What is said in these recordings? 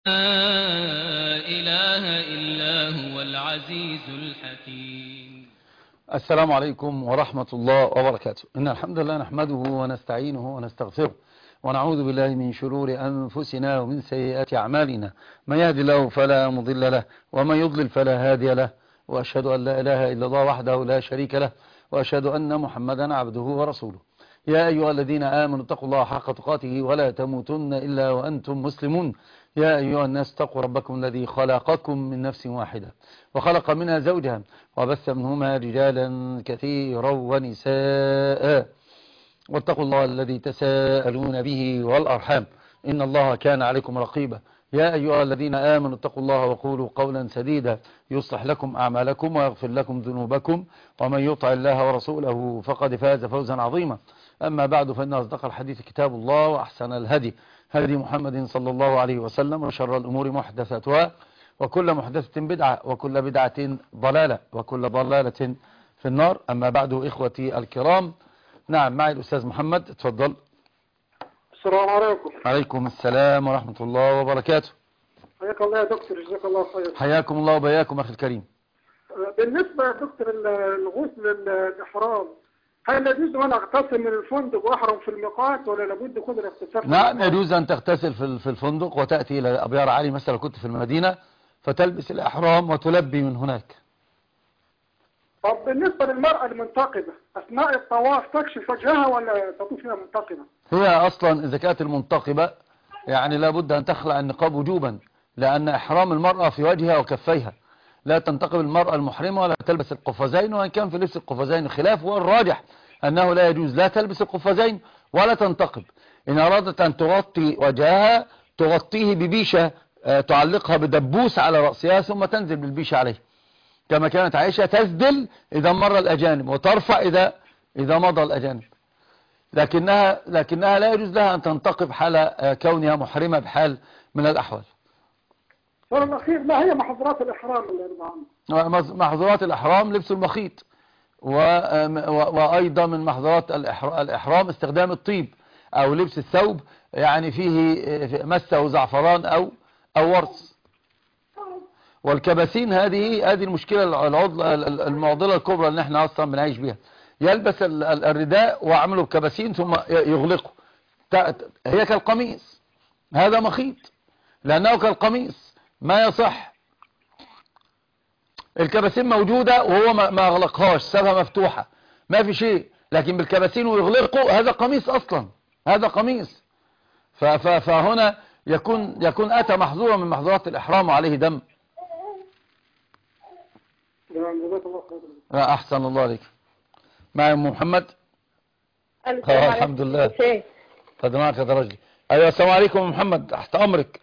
إله إلا هو العزيز الحكيم. السلام عليكم ورحمة الله وبركاته. إن الحمد لله نحمده ونستعينه ونستغفره ونعوذ بالله من شرور أنفسنا ومن سيئات أعمالنا. من يهدي الله فلا مضل له ومن يضلل فلا هادي له، وأشهد أن لا إله إلا الله وحده لا شريك له، وأشهد أن محمدا عبده ورسوله. يا أيها الذين آمنوا اتقوا الله حق تقاته ولا تموتن إلا وأنتم مسلمون. يا أيها الناس اتقوا ربكم الذي خلقكم من نفس واحدة وخلق منها زوجها وبث منهما رجالا كثيرا ونساء، واتقوا الله الذي تساءلون به والأرحام إن الله كان عليكم رقيبا. يا أيها الذين آمنوا اتقوا الله وقولوا قولا سديدا يصلح لكم أعمالكم ويغفر لكم ذنوبكم، ومن يطع الله ورسوله فقد فاز فوزا عظيما. أما بعد، فإن أصدق الحديث كتاب الله، وأحسن الهدي هدي محمد صلى الله عليه وسلم، وشر الأمور محدثاتها، وكل محدثة بدعة، وكل بدعة ضلالة، وكل ضلالة في النار. أما بعد، إخوتي الكرام، نعم، معي الأستاذ محمد، اتفضل. السلام عليكم. عليكم السلام ورحمة الله وبركاته. حياك الله يا دكتور، جزاك الله خير. حياكم الله وبياكم أخي الكريم. بالنسبة يا دكتور الغسل الإحرام، هل يجوز أن أغتسل من الفندق وأحرم في الميقات، ولا لابد يكون الاغتسال؟ نعم، يجوز أن تغتسل في الفندق وتأتي إلى أبيار علي مثلا كنت في المدينة، فتلبس الإحرام وتلبي من هناك. طب بالنسبة للمرأة المنتقبة أثناء الطواف تكشف وجهها ولا تطوف فيها منتقبة؟ هي أصلا إذا كانت المنتقبة يعني لابد أن تخلع النقاب وجوبا، لأن إحرام المرأة في وجهها وكفيها. لا تنتقب المرأة المحرمة ولا تلبس القفازين، وإن كان في لبس القفازين خلاف، والراجح أنه لا يجوز لا تلبس القفازين ولا تنتقب. إن أرادت أن تغطي وجهها تغطيه ببيشة تعلقها بدبوس على رأسها، ثم تنزل بالبيشة عليه، كما كانت عائشة تسدل إذا مر الأجانب وترفع إذا مضى الأجانب. لكنها لا يجوز لها أن تنتقب حال كونها محرمة بحال من الأحوال. والأخير، ما هي محظورات الإحرام اللي يرضى عنه؟ محظورات الإحرام لبس المخيط، وأيضا من محظورات الإحرام استخدام الطيب أو لبس الثوب يعني فيه مسه زعفران أو ورس. والكباسين هذه المشكلة المعضلة الكبرى اللي احنا أصلا بنعيش بها. يلبس الرداء وعمله بكباسين ثم يغلقه، هي كالقميص، هذا مخيط لأنه كالقميص ما يصح. الكباسين موجودة وهو ما أغلقهاش، سابها مفتوحة، ما في شيء، لكن بالكباسين ويغلقه هذا قميص أصلا، هذا قميص. فهنا يكون أتى محظورا من محظورات الإحرام وعليه دم. أحسن الله عليك. معي أم محمد. الحمد لله. قد معك يا درجي. أيوة، السلام عليكم يا محمد، تحت أمرك.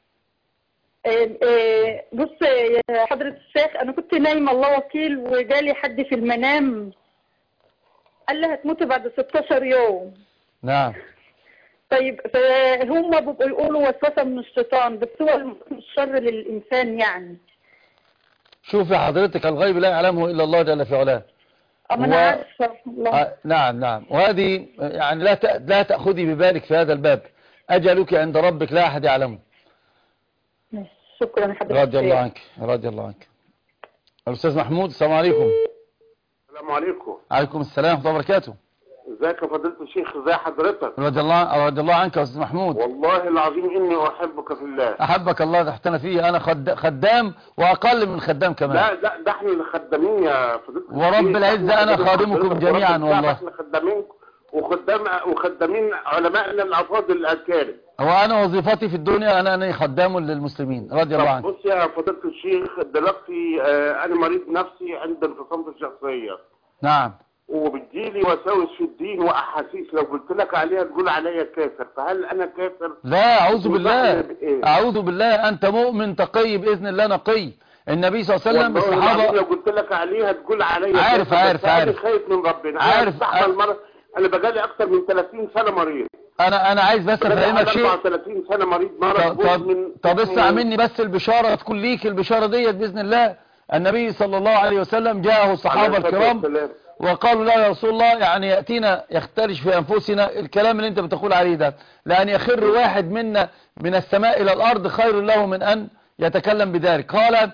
بص يا حضرة الشيخ، أنا كنت نايمة الله وكيل، وجالي حد في المنام قال لي هتموتي بعد 16 يوم. نعم. طيب، هم بيبقوا يقولوا وسوسة من الشيطان، بس هو الشر للإنسان يعني. شوفي حضرتك، الغيب لا يعلمه إلا الله جل في علاه. أنا عارفة الله. نعم. وهذه يعني لا تأخذي ببالك في هذا الباب، أجلك عند ربك لا أحد يعلمه. شكرا حضرتك. رضي الله عنك. الأستاذ محمود، السلام عليكم. السلام عليكم. عليكم السلام ورحمة الله وبركاته. ازيك يا فضيلة الشيخ، ازي حضرتك؟ رضي الله عنك يا أستاذ محمود. والله العظيم إني أحبك في الله. أحبك الله تحتنا فيه. أنا خدام وأقل من خدام كمان. لا ده احنا اللي خدامين يا فضيلة الشيخ. ورب العزة أنا خادمكم جميعا والله. احنا خدامين وخدامين علمائنا الأفاضل الأكارم. وأنا وظيفتي في الدنيا أنا خدام للمسلمين رضي الله عنك. بص يا فضيلة الشيخ، دلوقتي أنا مريض نفسي عند انفصام في الشخصية. نعم. وبتجيلي وساوس في الدين وأحاسيس لو قلت لك عليها تقول عليا كافر، فهل أنا كافر؟ لا، أعوذ بالله، أنت مؤمن تقي بإذن الله، نقي. النبي صلى الله عليه وسلم الصحابة لو قلت لك عليها تقول عليا عارف. أنا خايف من ربنا. عارف. أنا بقالي أكتر من 30 سنة مريض. أنا عايز بس أفهمك شيء. 34 سنة مريض مرض. طب اسمع مني بس، البشارة تكون ليك، البشارة ديت بإذن الله. النبي صلى الله عليه وسلم جاءه الصحابة الكرام وقالوا لا يا رسول الله يعني يأتينا يخترج في أنفسنا الكلام اللي انت بتقول عليه ده، لأن يخر واحد منا من السماء إلى الأرض خير له من أن يتكلم بذلك. قال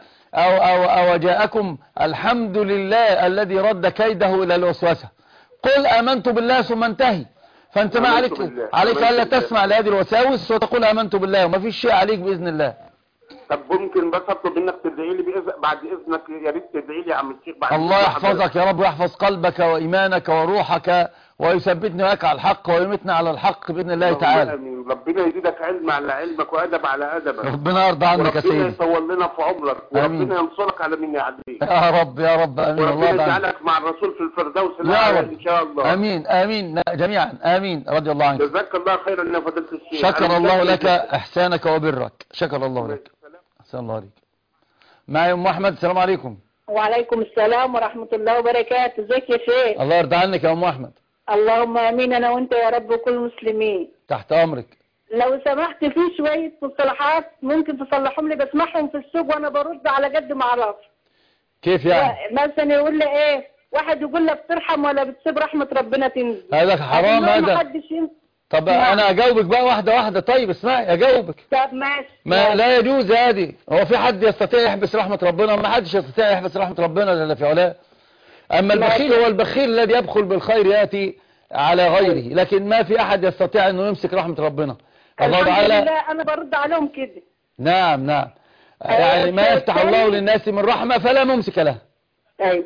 أو جاءكم الحمد لله الذي رد كيده إلى الوسوسة، قل آمنت بالله ثم انتهي. فأنت ما عليك ألا تسمع لهذه الوساوس وتقول آمنت بالله، وما فيش شيء عليك بإذن الله. طب ممكن بس اطلب منك تدعي لي بعد اذنك، يا ريت تدعي لي يا عم الشيخ بعد الله يحفظك يا رب، ويحفظ قلبك وإيمانك وروحك، ويثبتني لك على الحق ويمتنا على الحق بإذن الله تعالى. امين. ربنا يزيدك علم على علمك وادب على ادبك. ربنا يرضى عنك يا سيدي. وربنا يطول لنا في عمرك، وربنا ينصرك على من يعديك يا رب يا رب. امين. وربنا يجعلك مع الرسول في الفردوس الاعلى ان شاء الله. امين امين جميعا امين. رضي الله عنك. جزاك الله خيرا يا فضيلة الشيخ. شكر الله لك احسانك وبرك. شكر الله لك. احسن الله عليك. معي ام احمد. السلام عليكم. وعليكم السلام ورحمة الله وبركاته. ازيك يا شيخ؟ الله يرضى عنك يا ام احمد. اللهم امين انا وانت يا رب وكل المسلمين. تحت امرك. لو سمحت في شوية مصطلحات ممكن تصلحهم لي، بسمعهم في السوق وانا برد على قد ما اعرف. كيف يعني؟ مثلا يقول لي ايه، واحد يقول لك بترحم ولا بتسيب رحمة ربنا تنزل. هذا حرام هذا. طب انا اجاوبك بقى واحدة واحدة. طيب اسمعي اجاوبك. طب ماشي. ما لا يجوز هذه. هو في حد يستطيع يحبس رحمة ربنا؟ ما حدش يستطيع يحبس رحمة ربنا الا في علاه. اما البخيل هو البخيل الذي يبخل بالخير ياتي على غيره، لكن ما في احد يستطيع انه يمسك رحمة ربنا. الله تعالى. الحمد لله انا برد عليهم كده. نعم نعم. يعني ما يفتح الله للناس من رحمة فلا ممسك له. ايوه.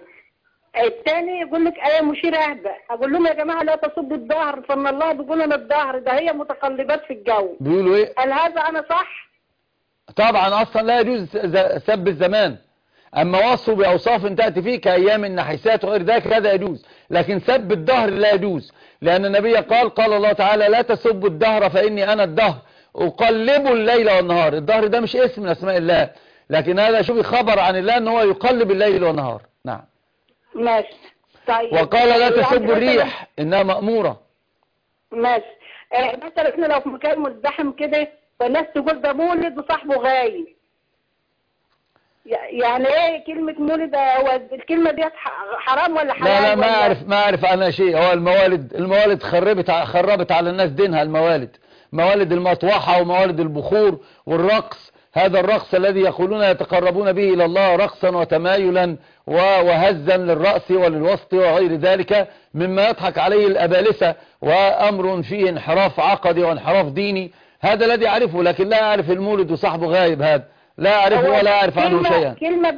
الثاني يقول لك ايه مشير اهبه، اقول لهم يا جماعه لا تصبوا الظهر، فان الله بيقول لنا الظهر ده هي متقلبات في الجو. بيقولوا ايه؟ هل هذا انا صح؟ طبعا اصلا لا يجوز سب الزمان، اما وصفه باوصاف تاتي فيه كايام النحسات وغير ذلك هذا يجوز، لكن سب الدهر لا يجوز، لان النبي قال الله تعالى لا تسبوا الدهر فاني انا الدهر اقلب الليل والنهار. الدهر ده مش اسم من اسماء الله، لكن هذا شوفي خبر عن الله ان هو يقلب الليل والنهار. نعم ماشي. طيب وقال لا تسبوا الريح انها مأمورة. ماشي. مثلا احنا لو في مكان مزدحم كده فالناس تقول ده مولد وصاحبه غايب، يعني ايه كلمة مولد؟ هو الكلمة دي حرام ولا حلال؟ لا ما اعرف انا شيء. هو الموالد خربت على الناس دينها. موالد المطوحة وموالد البخور والرقص، هذا الرقص الذي يقولون يتقربون به إلى الله رقصا وتمايلا وهزا للرأس وللوسط وغير ذلك مما يضحك عليه الأبالسة، وأمر فيه انحراف عقدي وانحراف ديني. هذا الذي أعرفه، لكن لا أعرف المولد وصاحبه غايب. هذا لا أعرفه ولا أعرف عنه شيئا. كلمة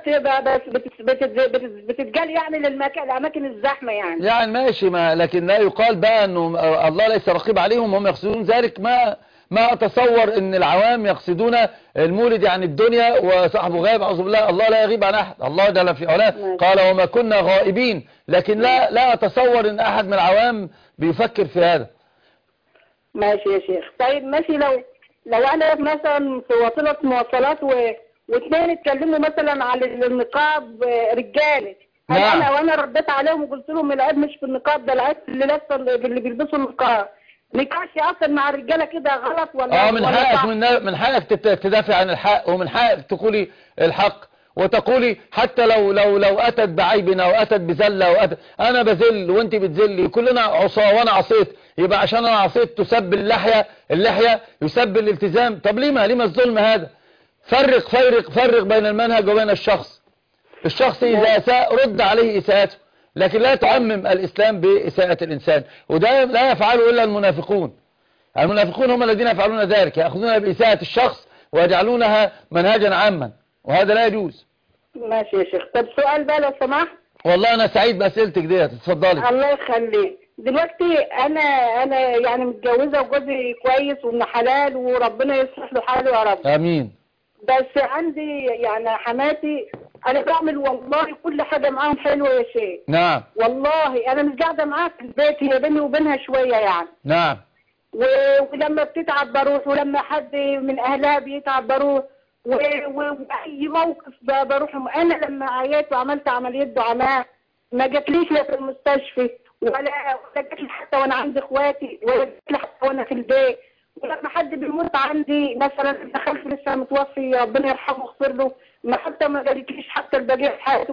بتتقال يعني للأماكن الزحمة يعني ماشي، لكن لا يقال بقى أنه الله ليس رقيب عليهم وهم يقصدون ذلك. ما أتصور أن العوام يقصدون المولد يعني الدنيا وصاحبه غائب. أعوذ بالله، الله لا يغيب عن أحد. الله جل في علاه قال وما كنا غائبين، لكن لا أتصور أن أحد من العوام بيفكر في هذا. ماشي يا شيخ. طيب ماشي. لو أنا مثلا في وسيلة مواصلات واثنين اتكلموا مثلا على النقاب رجالة، نعم. وانا رديت عليهم وقلت لهم العيب مش في النقاب، ده العيب اللي بيلبسوا النقاب. نقاشي اصلا مع الرجاله كده غلط ولا من حقك تدافع عن الحق، ومن حقك تقولي الحق، وتقولي حتى لو اتت بعيب او اتت بذله انا بذل وانت بتذلي، كلنا عصاه وانا عصيت، يبقى عشان انا عصيت تسب اللحيه يسب الالتزام. طب لما الظلم هذا؟ فرق بين المنهج وبين الشخص اذا اساء رد عليه اساءته، لكن لا تعمم الإسلام بإساءة الإنسان، وده لا يفعله إلا المنافقون هم الذين يفعلون ذلك، يأخذونها بإساءة الشخص ويجعلونها منهجا عاما، وهذا لا يجوز. ماشي يا شيخ. طب سؤال بقى لو سمحت. والله أنا سعيد بأسئلتك ديت، اتفضلي. الله يخليك. دلوقتي أنا يعني متجوزة وجوزي كويس وابن حلال وربنا يصلح له حاله يا رب. آمين. بس عندي يعني حماتي انا بعمل والله كل حاجة معاهم حلوة يا شيخ. نعم. والله انا مش قاعدة معاها في البيت، هي بيني وبينها شوية يعني. نعم. ولما بتتعب بروح، ولما حد من اهلها بيتعب بروح، واي موقف بروح. انا لما عييت وعملت عملية دعامة ما جاتليش لا في المستشفى ولا جاتلي حتى وانا عندي اخواتي، ولا جاتلي حتى وانا في البيت. ولما حد بيموت عندي مثلا ابن خالتي لسه متوفي ربنا يرحمه ويغفر له، حتى ما جالكيش حتى البقيه في حياتك.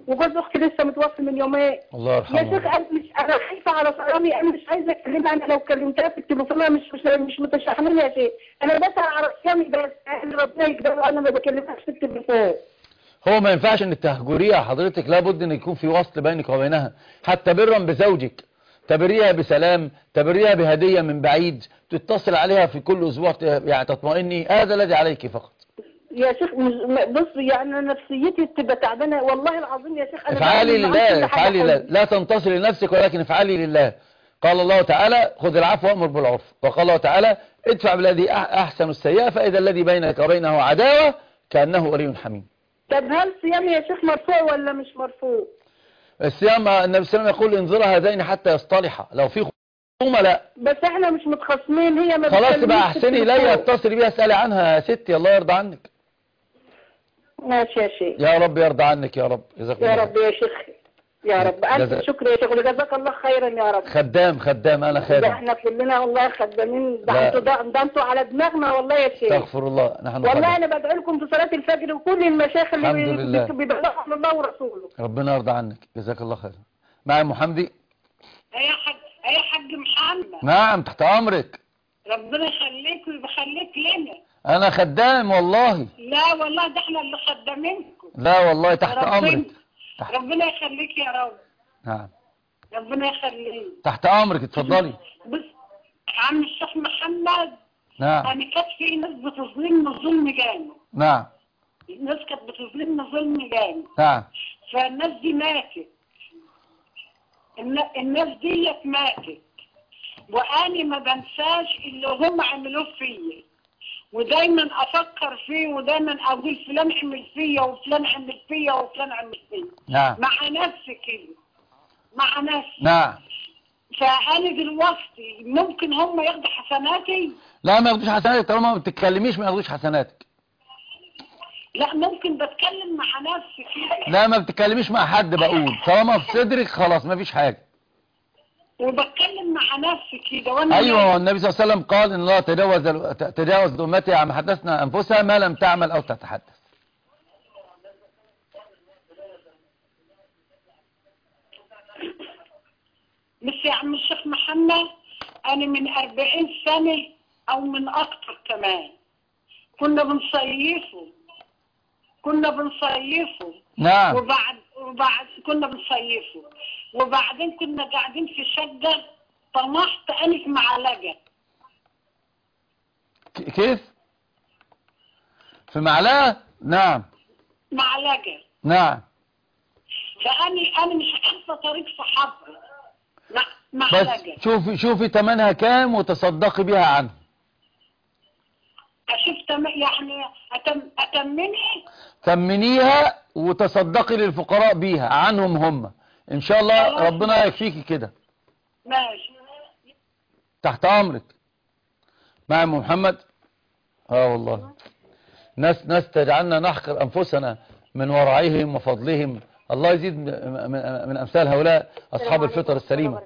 وجوز اختي لسه متوفي من يومين. الله يا يرحمه. شيخ انا خايفه على صيامي، انا مش عايزه اكلمها، انا لو كلمتها في التليفون انا مش متشحنين يا شيخ، انا بسأل على صيامي بس ربنا يقدر، انا ما بكلمهاش في التليفون. هو ما ينفعش انك تهجريها حضرتك، لابد ان يكون في وصل بينك وبينها، حتى برا بزوجك، تبريها بسلام، تبريها بهدية من بعيد، تتصل عليها في كل اسبوع يعني تطمئني، هذا الذي عليك فقط. يا شيخ بص يعني انا نفسيتي تبقى تعبانه والله العظيم يا شيخ. انا افعلي لله، افعلي لله، لا تنتصري لنفسك ولكن افعلي لله. قال الله تعالى خذ العفو وامر بالعرف، وقال الله تعالى ادفع بالذي احسن السيئة فاذا الذي بينك وبينه عداوة كأنه ولي حميم. طب هل صيامي يا شيخ مرفوع ولا مش مرفوع؟ الصيام النبي صلى الله عليه وسلم يقول انظر هذين حتى يصطلحا، لو في خصومة لا. بس احنا مش متخاصمين، هي ما خلاص بتكلمنيش بقى في احسني التليفون. اليها، اتصلي بيها اسالي عنها يا ستي، الله يرضى عنك. ماشي يا شيخ. يا رب يرضى عنك يا رب، جزاك الله يا خير. رب يا شيخ، يا رب ألف شكر يا شيخ، وجزاك الله خيرا يا رب. خدام انا ده خادم. احنا كلنا والله خدامين، لا. ده انتوا على دماغنا والله يا شيخ. استغفر الله، نحن والله خدام. انا بدعي لكم في صلاة الفجر وكل المشايخ الحمد لله. اللي بيبلغوا الله ورسوله. ربنا يرضى عنك، جزاك الله خير. معي ام حمدي. يا حاج محمد. نعم تحت امرك. ربنا يخليك ويخليك لنا. انا خدام والله. لا والله ده احنا اللي خدامينكم. لا والله تحت امرك. ربنا يخليك يا رب. نعم ربنا يخليك. تحت امرك، اتفضلي. بص عم الشيخ محمد. نعم. انا كانت في ناس بتظلمنا ظلم جامد. نعم. الناس كانت بتظلمنا ظلم جامد. نعم. فالناس دي ماتت. الناس ديت ماتت، وأنا ما بنساش اللي هم عملوه فيا، ودايما أفكر فيه، ودايما أقول فلان عمل فيا وفلان عمل فيا وفلان عمل فيا. نعم. مع نفسي كده، مع نفسي. نعم. فأنا دلوقتي ممكن هم ياخدوا حسناتي؟ لا ما ياخدوش حسناتك، طالما ما بتتكلميش ما ياخدوش حسناتك. لا ممكن بتكلم مع نفسي كده. لا ما بتتكلميش مع حد، بقول طالما في صدرك خلاص ما فيش حاجة. وبتكلم مع نفسي كده وانا ايوه، والنبي صلى الله عليه وسلم قال ان الله تجاوز لامتي عما حدثنا انفسها ما لم تعمل او تتحدث. بس يا عم الشيخ محمد، انا من 40 سنة او من اكتر كمان كنا بنصيفه. نعم. وبعد كنا بنصيفه، وبعدين كنا قاعدين في شقة، طمحت انا في معلقة. كيف؟ في معلقة؟ نعم. معلقة. نعم. فأنا مش عارفة طريق صحابها. بس شوفي تمنها كام وتصدقي بها عنه. أشوف يعني تمنيها وتصدقي للفقراء بيها عنهم هم، ان شاء الله ربنا يكفيكي كده. ماشي. تحت امرك. مع ام محمد. والله ناس تجعلنا نحقر انفسنا من ورعهم وفضلهم، الله يزيد من امثال هؤلاء اصحاب الفطر السليمه.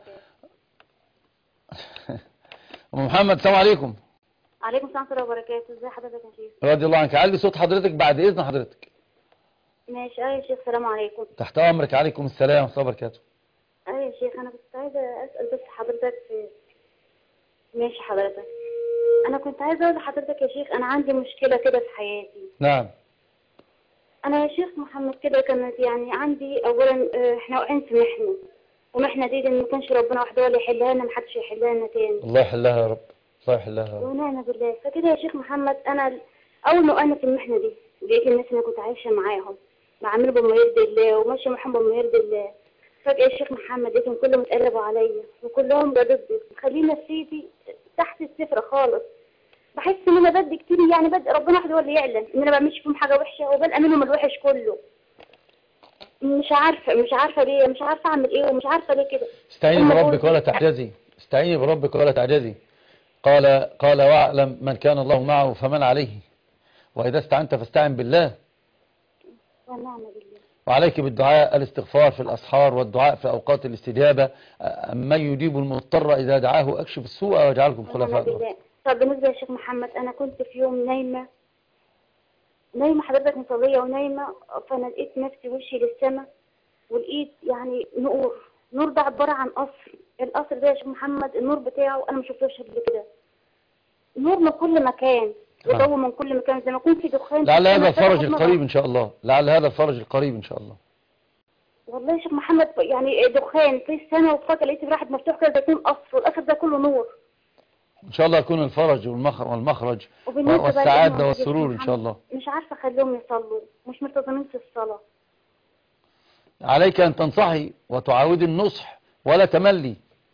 ام محمد السلام عليكم. عليكم السلام ورحمة الله وبركاته، ازي حضرتك يا شيخ؟ رضي الله عنك، علي صوت حضرتك بعد اذن حضرتك. ماشي. يا شيخ السلام عليكم. تحت امرك. عليكم السلام ورحمه الله وبركاته. يا شيخ انا كنت عايزه اسال بس حضرتك ماشي حضرتك، انا كنت عايزه اقول لحضرتك يا شيخ انا عندي مشكله كده في حياتي. نعم. انا يا شيخ محمد كده كانت يعني عندي اولا احنا واقعين في محنه، ومحنه دي ما كانش ربنا وحده اللي يحلها لنا، محدش يحلها لنا تاني. الله يحلها يا رب، الله يحلها يا رب. ونعم بالله. فكده يا شيخ محمد انا اول ما وقعنا في المحنه دي لقيت الناس اللي كنت عايشه معاهم بعمل بما يرضي الله وماشي معاهم بما يرضي الله. فجاه يا شيخ محمد لقيتهم كلهم اتقلبوا عليا وكلهم ضدي، مخلين نفسيتي تحت الصفر خالص. بحس ان انا بدي كتير، يعني بدي ربنا وحده هو اللي يعلم ان انا بعملش فيهم حاجه وحشه وبلقى منهم الوحش كله. مش عارفه ليه، مش عارفه اعمل ايه ومش عارفه ليه كده. استعيني بربك ولا تعجزي، استعيني بربك ولا تعجزي. قال واعلم من كان الله معه فمن عليه، واذا استعنت فاستعن بالله. ونعم بالله. وعليك بالدعاء، الاستغفار في الاسحار والدعاء في اوقات الاستجابه. من يجيب المضطر اذا دعاه اكشف السوء واجعلكم خلفاء الارض. طب بالنسبه يا شيخ محمد، انا كنت في يوم نايمه حضرتك مصليه ونايمه، فانا لقيت نفسي وشي للسما ولقيت يعني نور ده عبارة عن قصر. القصر ده يا شيخ محمد النور بتاعه أنا ما شفتوش قبل كده، نور من كل مكان وضوء من كل مكان زي ما يكون في دخان. لعل هذا الفرج القريب إن شاء الله، لعل هذا الفرج القريب إن شاء الله. والله يا شيخ محمد يعني دخان في السماء، وفجأة لقيت واحد مفتوح كده زي يكون قصر، والقصر ده كله نور. إن شاء الله يكون الفرج والمخرج والسعادة والسرور إن شاء الله. مش عارفة أخليهم يصلوا، مش ملتزمين في الصلاة. عليك أن تنصحي وتعاودي النصح ولا تملي.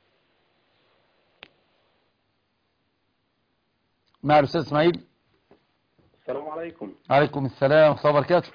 مع الأستاذ إسماعيل. السلام عليكم. عليكم السلام ورحمة الله وبركاته.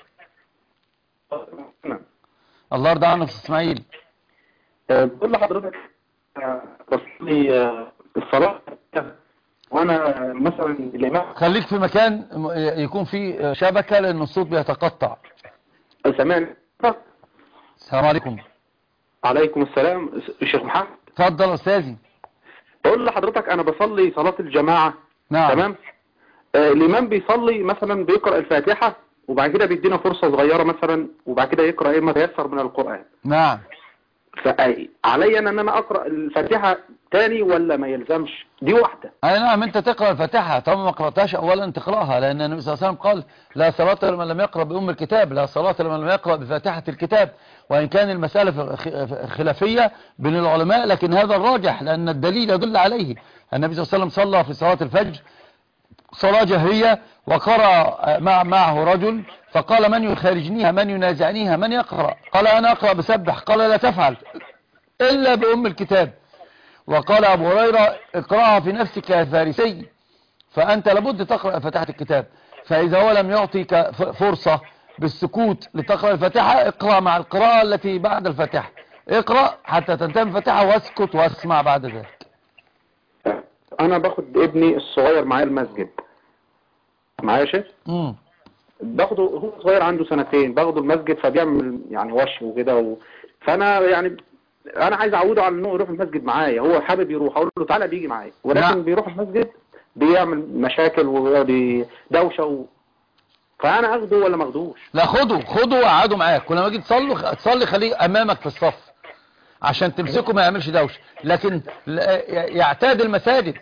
الله يرضى عنك يا إسماعيل. بقول لحضرتك بصلي الصلاة وانا مثلا الامام. خليك في مكان يكون فيه شبكة لأن الصوت بيتقطع. سامعني؟ السلام عليكم. عليكم السلام الشيخ محمد. اتفضل أستاذي. بقول لحضرتك انا بصلي صلاة الجماعة. نعم. تمام. الامام بيصلي مثلا بيقرأ الفاتحة وبعد كده بيدينا فرصة صغيرة مثلا وبعد كده يقرأ ما تيسر من القرآن. نعم. فعلي ان انا اقرأ الفاتحة تاني ولا ما يلزمش؟ دي واحدة. اي نعم، انت تقرأ الفاتحة طبعا، ما قرأتهاش اولا تقرأها، لان النبي صلى الله عليه وسلم قال لا صلاة لمن لم يقرأ بأم الكتاب، لا صلاة لمن لم يقرأ بفاتحة الكتاب. وان كان المسألة خلافية بين العلماء، لكن هذا الراجح لان الدليل يدل عليه. النبي صلى الله عليه وسلم صلى في صلاة الفجر صلاة جهرية وقرأ معه رجل، فقال من يخارجنيها، من ينازعنيها، من يقرأ؟ قال أنا أقرأ بسبح. قال لا تفعل إلا بأم الكتاب. وقال أبو هريرة اقرأها في نفسك يا فارسي، فأنت لابد تقرأ فاتحة الكتاب. فإذا هو لم يعطيك فرصة بالسكوت لتقرأ الفاتحة، اقرأ مع القراءة التي بعد الفاتحة، اقرأ حتى تنتهي الفاتحة واسكت واسمع بعد ذلك. أنا باخد ابني الصغير معايا المسجد، معايا شيخ؟ باخده هو صغير عنده 2 سنين، باخده المسجد فبيعمل يعني وش وكده فأنا يعني أنا عايز أعوده على إنه يروح المسجد معايا، هو حابب يروح، أقول له تعالى بيجي معايا، ولكن بيروح المسجد بيعمل مشاكل ودوشة فأنا أخده ولا ما أخدوش؟ لا خده وقعده معاك، كل ما تيجي تصلي خليه أمامك في الصف عشان تمسكه ما يعملش دوشة. لكن يعتاد المساجد،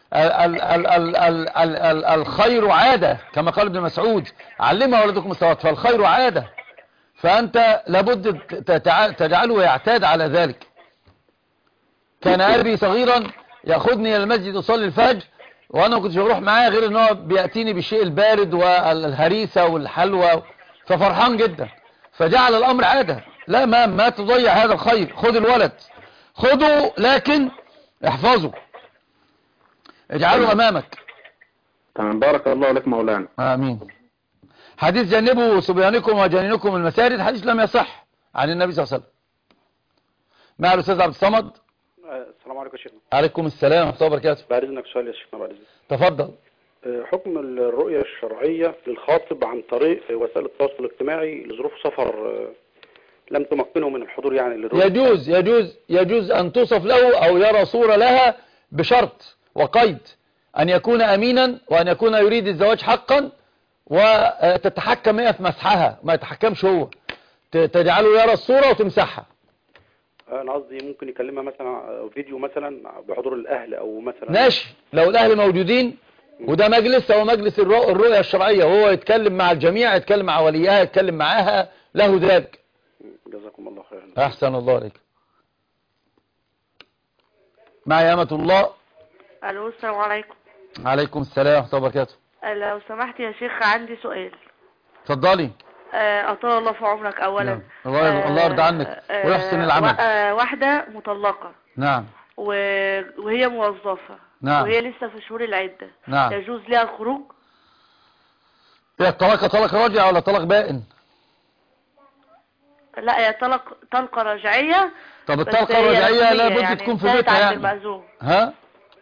الخير عادة كما قال ابن مسعود، علموا أولادكم الصلاة، فالخير عادة، فأنت لابد تجعله يعتاد على ذلك. كان أبي صغيرا يأخذني إلى المسجد يصلي الفجر، وأنا ما كنتش بروح معاه غير ان هو بيأتيني بالشيء البارد والهريسة والحلوى، ففرحان جدا، فجعل الأمر عادة. لا ما تضيع هذا الخير. خذ الولد، خذه لكن احفظه، اجعله أمامك. تمام، بارك الله لك مولانا. آمين. حديث جنبوا صبيانكم وجنينكم المساجد، حديث لم يصح عن النبي صلى الله عليه وسلم. مع الأستاذ عبد الصمد. السلام عليكم يا شيخنا. عليكم السلام ورحمة الله وبركاته. بعد إذنك سؤال يا شيخنا. بعد إذنك تفضل. حكم الرؤية الشرعية للخاطب عن طريق وسائل التواصل الاجتماعي لظروف سفر لم تمكنه من الحضور يعني للرؤية. يجوز أن توصف له أو يرى صورة لها بشرط وقيد أن يكون أمينا وأن يكون يريد الزواج حقا، وتتحكم هي في مسحها، ما يتحكمش هو، تجعله يرى الصورة وتمسحها. أنا قصدي ممكن يكلمها مثلا فيديو مثلا بحضور الأهل أو مثلا ماشي، لو الأهل موجودين وده مجلس هو مجلس الرؤية الشرعية، وهو يتكلم مع الجميع، يتكلم مع وليها، يتكلم معاها، له ذلك. جزاكم الله خيرا. أحسن الله عليك. معي أمة الله. ألو، السلام عليكم. عليكم السلام ورحمة الله وبركاته. لو سمحت يا شيخ عندي سؤال. اتفضلي. أطال الله في عمرك أولا. الله يرضى عنك ويحسن العمل. واحدة مطلقة. نعم. وهي موظفة. نعم. وهي لسه في شهور العدة. نعم. يجوز لها الخروج؟ هي الطلاق طلاق راجع ولا طلاق بائن؟ لا، هي طلقة رجعية. طب الطلقة الرجعية لابد يعني تكون في بيتها يعني. المأذون. ها؟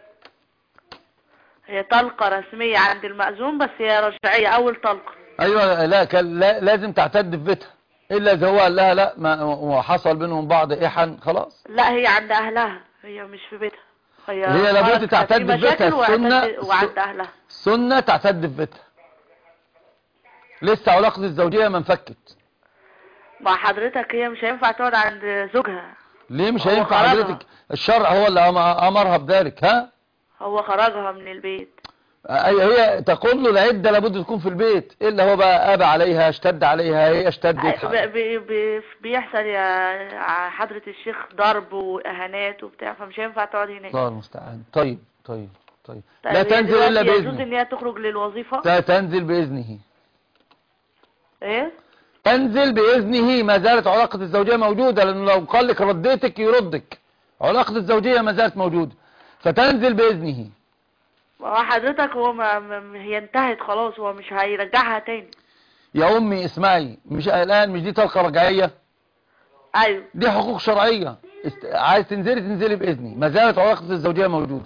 هي طلقة رسمية عند المأذون بس هي رجعية أول طلقة. أيوة، لا لازم تعتد في بيتها، إلا إذا هو قال لها لا وحصل بينهم بعض إحن خلاص. لا، هي عند أهلها، هي مش في بيتها. هي لابد تعتد في بيتها. السنة وعند أهلها. السنة تعتد في بيتها، لسه علاقة الزوجية ما انفكت. مع حضرتك هي مش هينفع تقعد عند زوجها. ليه مش هينفع حضرتك؟ الشرع هو اللي امرها بذلك. ها هو خرجها من البيت. هي تقول له العدة لابد تكون في البيت، إلا هو بقى أبى عليها، اشتد عليها، هي اشتدت. بيحصل يا حضرة الشيخ ضرب وإهانات وبتاع، فمش هينفع تقعد هناك. الله المستعان. طيب لا تنزل إلا بإذنه. يجوز إن هي تخرج للوظيفة؟ لا تنزل بإذنه. إيه؟ تنزل بإذنه، ما زالت علاقة الزوجية موجودة، لأنه لو قال لك رديتك يردك. علاقة الزوجية ما زالت موجودة، فتنزل بإذنه. حضرتك هو هي انتهت خلاص، هو مش هيرجعها تاني. يا أمي اسمعي، مش الآن مش دي طلقة رجعية؟ أيوه دي حقوق شرعية. عايز تنزلي بإذني، ما زالت علاقة الزوجية موجودة.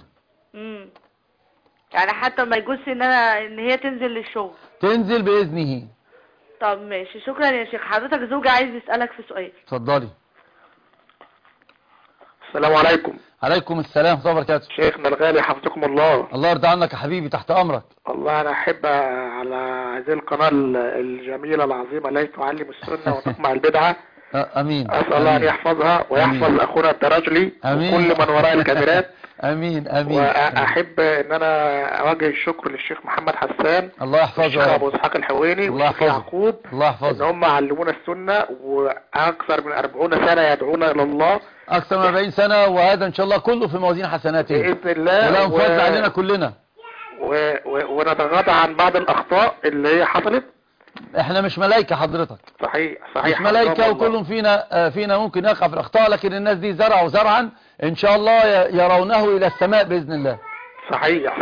يعني حتى ما يجوزش ان هي تنزل للشغل. تنزل بإذنه. طب ماشي، شكرا يا شيخ. حضرتك زوجي عايز يسألك في سؤال. اتفضلي. السلام عليكم. عليكم السلام ورحمة الله وبركاته. شيخنا الغالي حفظكم الله. الله يرضى عنك يا حبيبي، تحت أمرك. الله أنا أحب على هذه القناة الجميلة العظيمة التي تعلم السنة وتقمع البدعة. أمين. أسأل الله أن يحفظها ويحفظ أخونا التراجلي وكل من وراء الكاميرات. أمين. وأحب أن أنا أوجه الشكر للشيخ محمد حسان. الله يحفظه. والشيخ أبو إسحاق الحويني والشيخ يعقوب. الله يحفظه. إن هم علمونا السنة وأكثر من 40 سنة يدعونا إلى الله. أكثر من 40 سنة، وهذا إن شاء الله كله في موازين حسناته بإذن الله. ولا نفضل علينا كلنا. ونتغاضى عن بعض الأخطاء اللي هي حصلت. احنا مش ملايكة حضرتك. صحيح مش ملايكة، وكل فينا ممكن يقع في الأخطاء، لكن الناس دي زرعوا زرعا إن شاء الله يرونه إلى السماء بإذن الله. صحيح.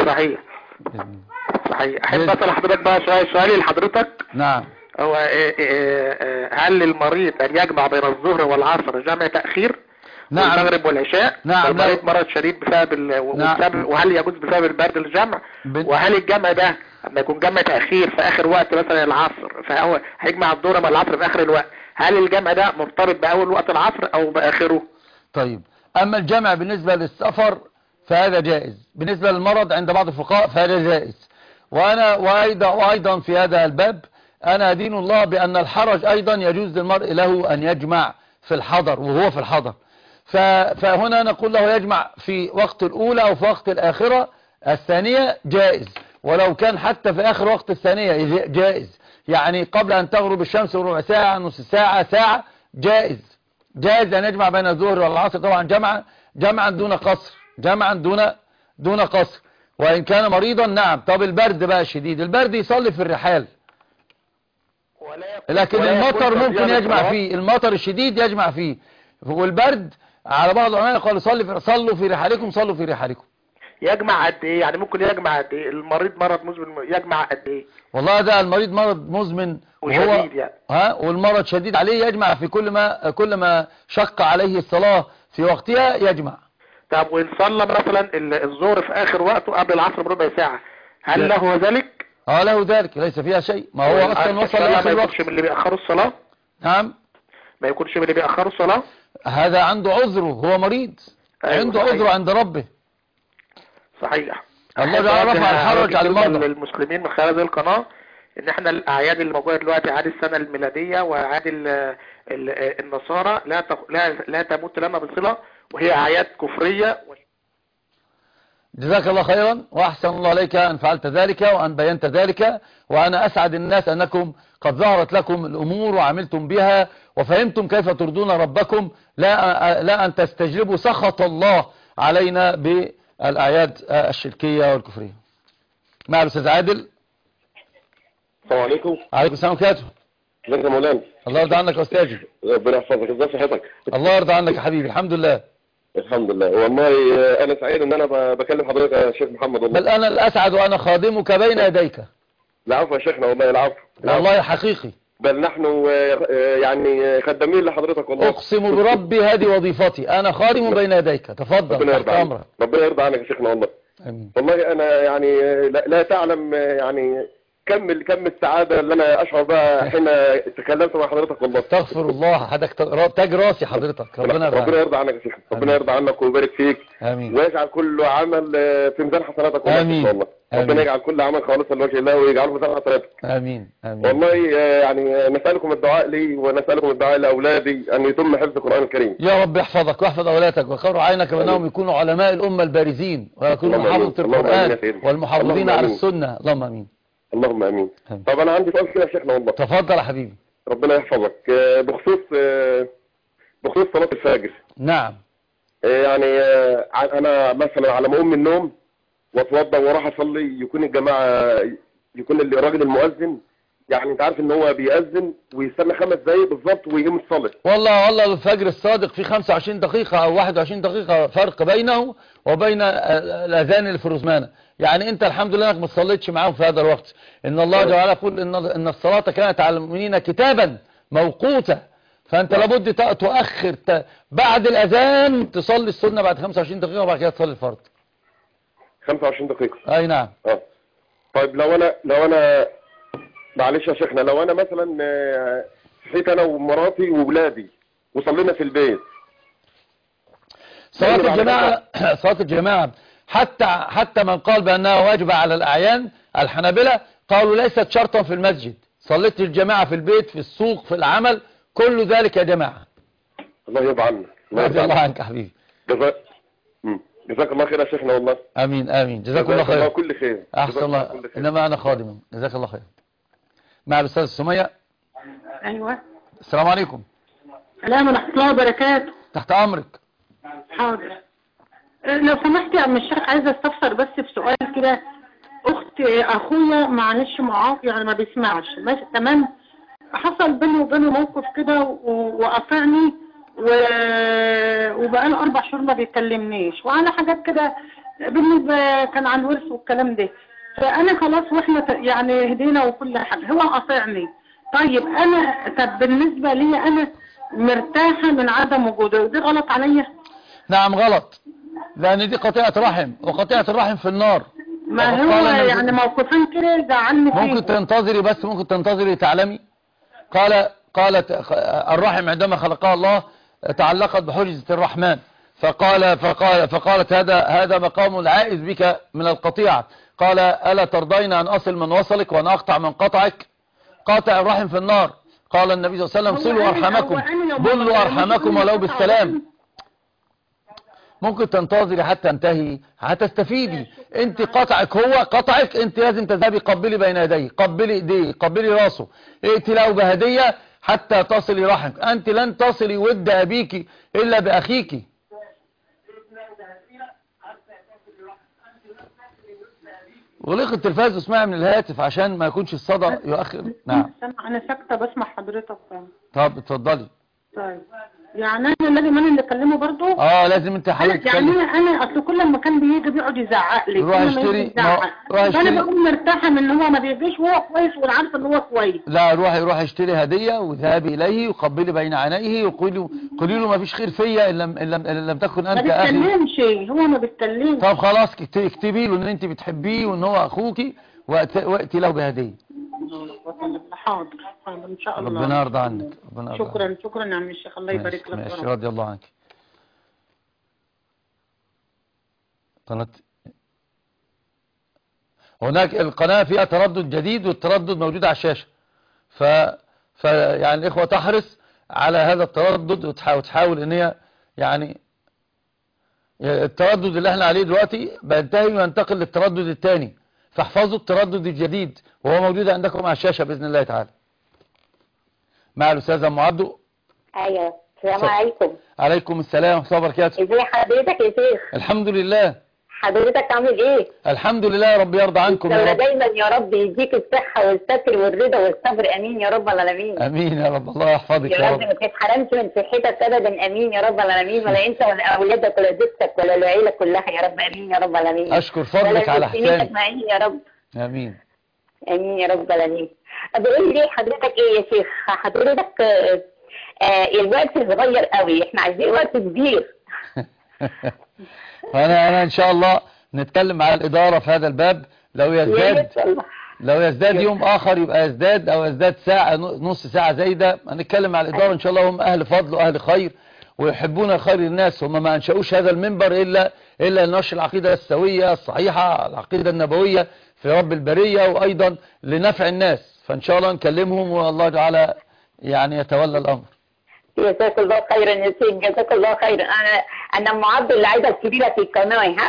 أحب أسأل حضرتك بقى سؤالي لحضرتك. نعم. هو هل للمريض أن يجمع بين الظهر والعصر جمع تأخير؟ نعم. والمغرب والعشاء؟ نعم. المريض مرض شديد بسبب نعم. وهل يجوز بسبب البرد الجمع؟ وهل الجمع ده لما يكون جمع تأخير في آخر وقت مثلا العصر، فهو هيجمع الظهر مع العصر في آخر الوقت، هل الجمع ده مرتبط بأول وقت العصر أو بآخره؟ طيب، أما الجمع بالنسبة للسفر فهذا جائز، بالنسبة للمرض عند بعض الفقهاء فهذا جائز. وأيضا في هذا الباب أنا أدين الله بأن الحرج أيضا يجوز للمرء له أن يجمع في الحضر وهو في الحضر. فهنا نقول له يجمع في وقت الأولى أو في وقت الآخرة الثانية جائز، ولو كان حتى في آخر وقت الثانية جائز، يعني قبل أن تغرب الشمس بربع ساعة، نص ساعة، ساعة، جائز أن يجمع بين الظهر والعصر، طبعا جمعا دون قصر، دون قصر، وإن كان مريضا. نعم. طب البرد بقى شديد، البرد يصلي في الرحال، لكن المطر ممكن يجمع فيه، المطر الشديد يجمع فيه، والبرد على بعض العلماء قالوا صلوا في رحالكم. يجمع قد ايه؟ يعني ممكن يجمع قد ايه؟ المريض مرض مزمن يجمع قد ايه؟ والله ده المريض مرض مزمن وشديد يعني. والمرض شديد عليه يجمع في كل ما شق عليه الصلاة في وقتها يجمع. طب وإن صلى مثلا الظهر في آخر وقته قبل العصر بربع ساعة، هل له ذلك؟ له ذلك، ليس فيها شيء، ما هو أصلا وصل لآخر الوقت. ما يكونش من اللي بيأخروا الصلاة؟ نعم. ما يكونش من اللي بيأخروا الصلاة؟ هذا عنده عذره، هو مريض. أيوة، عنده عذره عند ربه. صحيح. الله رفع الحرج على المرضى. المسلمين من خلال هذه القناة ان احنا الاعياد اللي موجوده دلوقتي، اعياد السنه الميلاديه واعياد النصارى لا تمت لنا بصله، وهي اعياد كفريه. جزاك الله خيرا، واحسن الله عليك ان فعلت ذلك وان بينت ذلك، وانا اسعد الناس انكم قد ظهرت لكم الامور وعملتم بها وفهمتم كيف ترضون ربكم، لا ان تستجلبوا سخط الله علينا بالاعياد الشركيه والكفريه. مع الاستاذ عادل. السلام عليكم. وعليكم السلام وبركاته. ازيك يا مولانا؟ الله يرضى عنك يا استاذي. ربنا يحفظك. ازاي صحتك؟ الله يرضى عنك يا حبيبي. الحمد لله. الحمد لله. والله انا سعيد ان انا بكلم حضرتك يا شيخ محمد. والله بل انا الاسعد وانا خادمك بين يديك. العفو يا شيخنا، والله العفو. والله حقيقي. بل نحن يعني خدامين لحضرتك والله. اقسم بربي هذه وظيفتي، انا خادم بين يديك. تفضل تحت امرك. ربنا يرضى عنك يا شيخنا والله. امين. والله انا يعني لا تعلم يعني كم السعادة اللي انا اشعر بها حين تكلمت مع حضرتك والله. استغفر الله، حضرتك تاج راسي حضرتك. ربنا يرضى عنك يا شيخ، ربنا يرضى عنك ويبارك فيك. امين. ويجعل كل عمل في ميزان حسناتك والله ان شاء الله. ربنا يجعل كل عمل خالصا لوجه الله ويجعله في ميزان حسناتك. امين امين. والله يعني نسألكم الدعاء لي ونسألكم الدعاء لاولادي ان يتم حفظ القرآن الكريم. يا رب يحفظك ويحفظ اولادك ويقر عينك بانهم يكونوا علماء الامة البارزين ويكونوا محافظة القرآن والمحافظين على السنة. اللهم امين. اللهم امين. طب انا عندي سؤال كده يا شيخنا والله. تفضل يا حبيبي. ربنا يحفظك. بخصوص صلاة الفجر. نعم. يعني انا مثلا على ما اقوم من النوم واتوضى واروح اصلي يكون الجماعه، يكون الراجل المؤذن يعني انت عارف ان هو بيأذن ويستنى 5 دقايق بالظبط ويقوم الصلاه. والله الفجر الصادق في 25 دقيقة او 21 دقيقة فرق بينه وبين الاذان اللي في الرزمانة. يعني انت الحمد لله انك ما صليتش معاهم في هذا الوقت. ان الله جل وعلا يقول ان الصلاة كانت على المؤمنين كتابا موقوتا، فانت لابد تؤخر بعد الاذان تصلي السنة بعد 25 دقيقة وبعد كده تصلي الفرض. 25 دقيقة. اي نعم. طيب لو انا معلش يا شيخنا، لو انا مثلا صحيت انا ومراتي واولادي وصلينا في البيت صلاة الجماعة حتى من قال بأنها واجبة على الأعيان الحنابلة قالوا ليست شرطا في المسجد. صليت الجماعة في البيت في السوق في العمل كل ذلك يا جماعة. الله يرضى عنك. الله عنك يا حبيبي. جزاك الله خير يا شيخنا والله. امين امين. جزاك الله خير. كل خير. احسن الله. انما انا خادم. جزاك الله خير. مع الاستاذ سمية. ايوه. السلام عليكم. السلام ورحمه الله وبركاته. تحت امرك. حاضر. لو سمحت يا عم الشيخ عايزه استفسر بس في سؤال كده. اخت اخويا معلش معاق يعني ما بيسمعش ماشي تمام. حصل بيني وبينه موقف كده وقاطعني وبقاله 4 شهور ما بيكلمنيش وعلى حاجات كده بالنسبه كان عن ورث والكلام ده. فانا خلاص واحنا يعني هدينا وكل حاجه هو قاطعني. طيب انا بالنسبه لي انا مرتاحه من عدم وجوده ودي غلط عليا؟ نعم غلط، لان دي قطيعه رحم وقطيعه الرحم في النار. ما هو يعني موقفين كده زعلني فيه. ممكن تنتظري بس ممكن تنتظري تعلمي. قالت الرحم عندما خلقها الله تعلقت بحجزة الرحمن فقالت هذا مقام عائز بك من القطيعة. قال ألا ترضين أن أصل من وصلك وأن أقطع من قطعك؟ قاطع الرحم في النار. قال النبي صلى الله عليه وسلم صلوا أرحمكم بلوا أرحمكم ولو بالسلام. ممكن تنتظري حتى انتهي هتستفيدي. انت قطعك هو قطعك انت لازم تذهبي قبلي بين يديه قبلي ايديه قبلي راسه ائتي له بهدية حتى تصلي رحمك. انت لن تصلي ود ابيك الا باخيك. غلق التلفاز واسمعي من الهاتف عشان ما يكونش الصدى يؤخر. نعم انا ساكته بسمع حضرتك. طب اتفضلي. طيب يعني انا لازم انا اللي اكلمه برضه؟ لازم انت حضرتك يعني انا اصل كل لما كان بيجي بيقعد يزعق لي. روح اشتري. انا بقول مرتاحه من ان هو ما بيجيش وهو كويس وانا عارفه ان هو كويس. لا روح اشتري هديه وذهبي اليه وقبلي بين عينيه وقولي له ما فيش خير فيا ان لم تكن انت اخي. ما بيتكلمش هو ما بيتكلمش. طب خلاص اكتبي له ان انت بتحبيه وان هو اخوكي واتي له بهديه. حاضر ان شاء الله. ربنا يرضى عنك. شكرا يا عم الشيخ الله يبارك لك. ماشي رضي الله عنك. قناة هناك القناة فيها تردد جديد والتردد موجود على الشاشة يعني الإخوة تحرص على هذا التردد وتحاول ان هي يعني التردد اللي احنا عليه دلوقتي بينتهي وينتقل للتردد الثاني، فاحفظوا التردد الجديد وهو موجود عندكم على الشاشة بإذن الله تعالى. مع الأستاذ أم عبده. ايوه السلام عليكم. عليكم السلام ورحمة الله وبركاته. ازي حضرتك يا شيخ؟ الحمد لله. حضرتك عامل ايه؟ الحمد لله يا رب يرضى عنكم يا رب. دايما يا رب يديك الصحة والستر والرضا والصبر امين يا رب العالمين. امين يا رب الله يحفظك يا رب. ما تتحرمش من صحتك ابدا امين يا رب العالمين، ولا انت ولا اولادك ولا زوجتك ولا العيلة كلها يا رب امين يا رب العالمين. اشكر فضلك على احسانك يا رب. امين امين يا رب العالمين. بقول لي حضرتك ايه يا شيخ؟ حضرتك الوقت صغير قوي، احنا عايزين وقت كبير. انا ان شاء الله نتكلم على الاداره في هذا الباب لو يزداد لو يزداد يوم آخر يبقى يزداد، أو يزداد ساعة نص ساعة زايدة. هنتكلم مع الإدارة إن شاء الله، هم أهل فضل وأهل خير ويحبون خير الناس. هم ما أنشأوش هذا المنبر إلا لنشر العقيدة السوية الصحيحة، العقيدة النبوية في رب البرية، وأيضا لنفع الناس. فإن شاء الله نكلمهم والله تعالى يعني يتولى الأمر. جزاك الله خيرا يا سيد، جزاك الله خيرا. أنا أم عبد العيدة الكبيرة في القناة. ها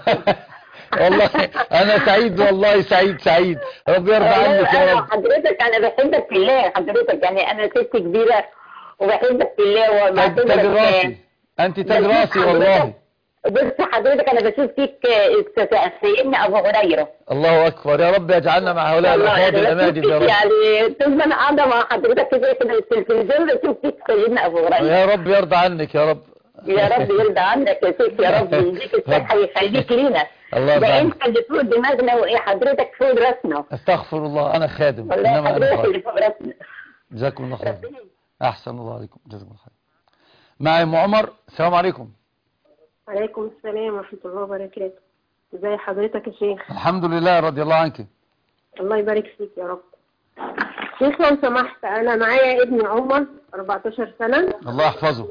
والله أنا سعيد، والله سعيد. رب يرضى عنك يا رب. حضرتك أنا بحبك في الله حضرتك، يعني أنا ست كبيرة وبحبك في الله وبعتبرك أنت تجراسي والله. بص حضرتك أنا بشوف فيك سيدنا أبو هريرة. الله أكبر، يا رب يجعلنا مع هؤلاء الأفاضل الأماجد يا رب. يعني طول ما أنا قاعدة مع حضرتك كده في التلفزيون بشوف فيك سيدنا أبو هريرة. يا رب يرضى عنك يا رب. يا رب يرضى عنك يا سيدي، يا رب يديك الصحة ويخليك لينا. الله يرضى عنك. ده أنت اللي فوق دماغنا وإيه حضرتك فوق راسنا. استغفر الله، أنا خادم إنما أنا اللي فوق راسنا. جزاكم الله خير. أحسن الله عليكم، جزاكم الله خير. معي أم عمر. السلام عليكم. وعليكم السلام ورحمة الله وبركاته. ازي حضرتك يا شيخ؟ الحمد لله، رضي الله عنك. الله يبارك فيك يا رب. شيخ لو سمحت، أنا معايا ابني عمر 14 سنة. الله يحفظه.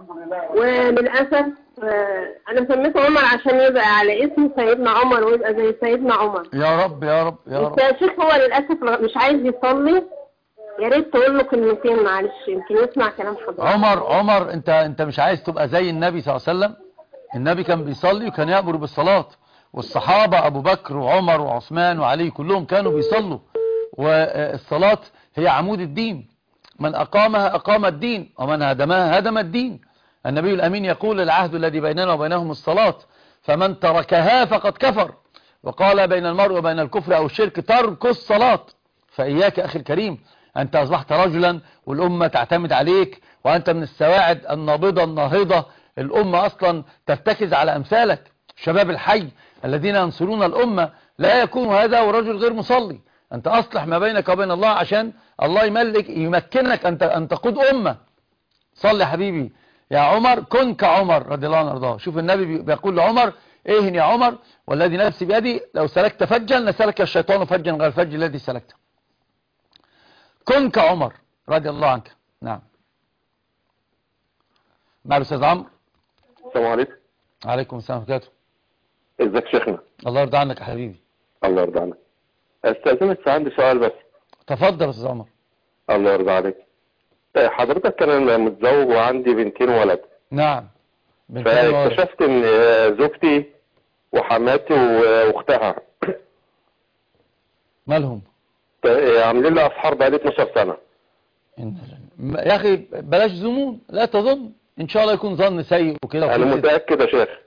وللأسف أنا سميته عمر عشان يبقى على اسم سيدنا عمر ويبقى زي سيدنا عمر. يا رب يا رب يا رب. بس يا شيخ هو للأسف مش عايز يصلي. يا ريت تقول له كلمتين معلش يمكن يسمع كلام حضرتك. عمر انت مش عايز تبقى زي النبي صلى الله عليه وسلم؟ النبي كان بيصلي وكان يأمر بالصلاة، والصحابة أبو بكر وعمر وعثمان وعلي كلهم كانوا بيصلوا، والصلاة هي عمود الدين، من أقامها أقام الدين ومن هدمها هدم الدين. النبي الأمين يقول العهد الذي بيننا وبينهم الصلاة، فمن تركها فقد كفر. وقال بين المرء وبين الكفر أو الشرك ترك الصلاة. فإياك أخي الكريم، أنت أصبحت رجلا والأمة تعتمد عليك، وأنت من السواعد النابضة الناهضة. الأمة أصلا ترتكز على أمثالك، شباب الحي الذين ينصرون الأمة. لا يكون هذا ورجل غير مصلي. أنت أصلح ما بينك وبين الله عشان الله يمكنك أن تقود أمة. صلي حبيبي يا عمر، كن كعمر رضي الله عنه وارضاه. شوف النبي بيقول لعمر اهن يا عمر والذي نفسي بيدي لو سلكت فجا لسلك الشيطان فجا غير الفج الذي سلكته. كن كعمر رضي الله عنك. نعم. مع الأستاذ عمرو. السلام عليكم. عليكم السلام ورحمة الله. ازيك شيخنا؟ الله يرضى عنك يا حبيبي. الله يرضى عنك. استاذنك عندي سؤال بس. تفضل يا استاذ عمر. الله يرضى عليك. حضرتك انا متزوج وعندي بنتين وولد. نعم. فاكتشفت ان زوجتي وحماتي واختها مالهم؟ عاملين لي اسحار بقالي 12 سنه. يا اخي بلاش ظنون، لا تظن، ان شاء الله يكون ظن سيء وكده. انا متاكد يا شيخ.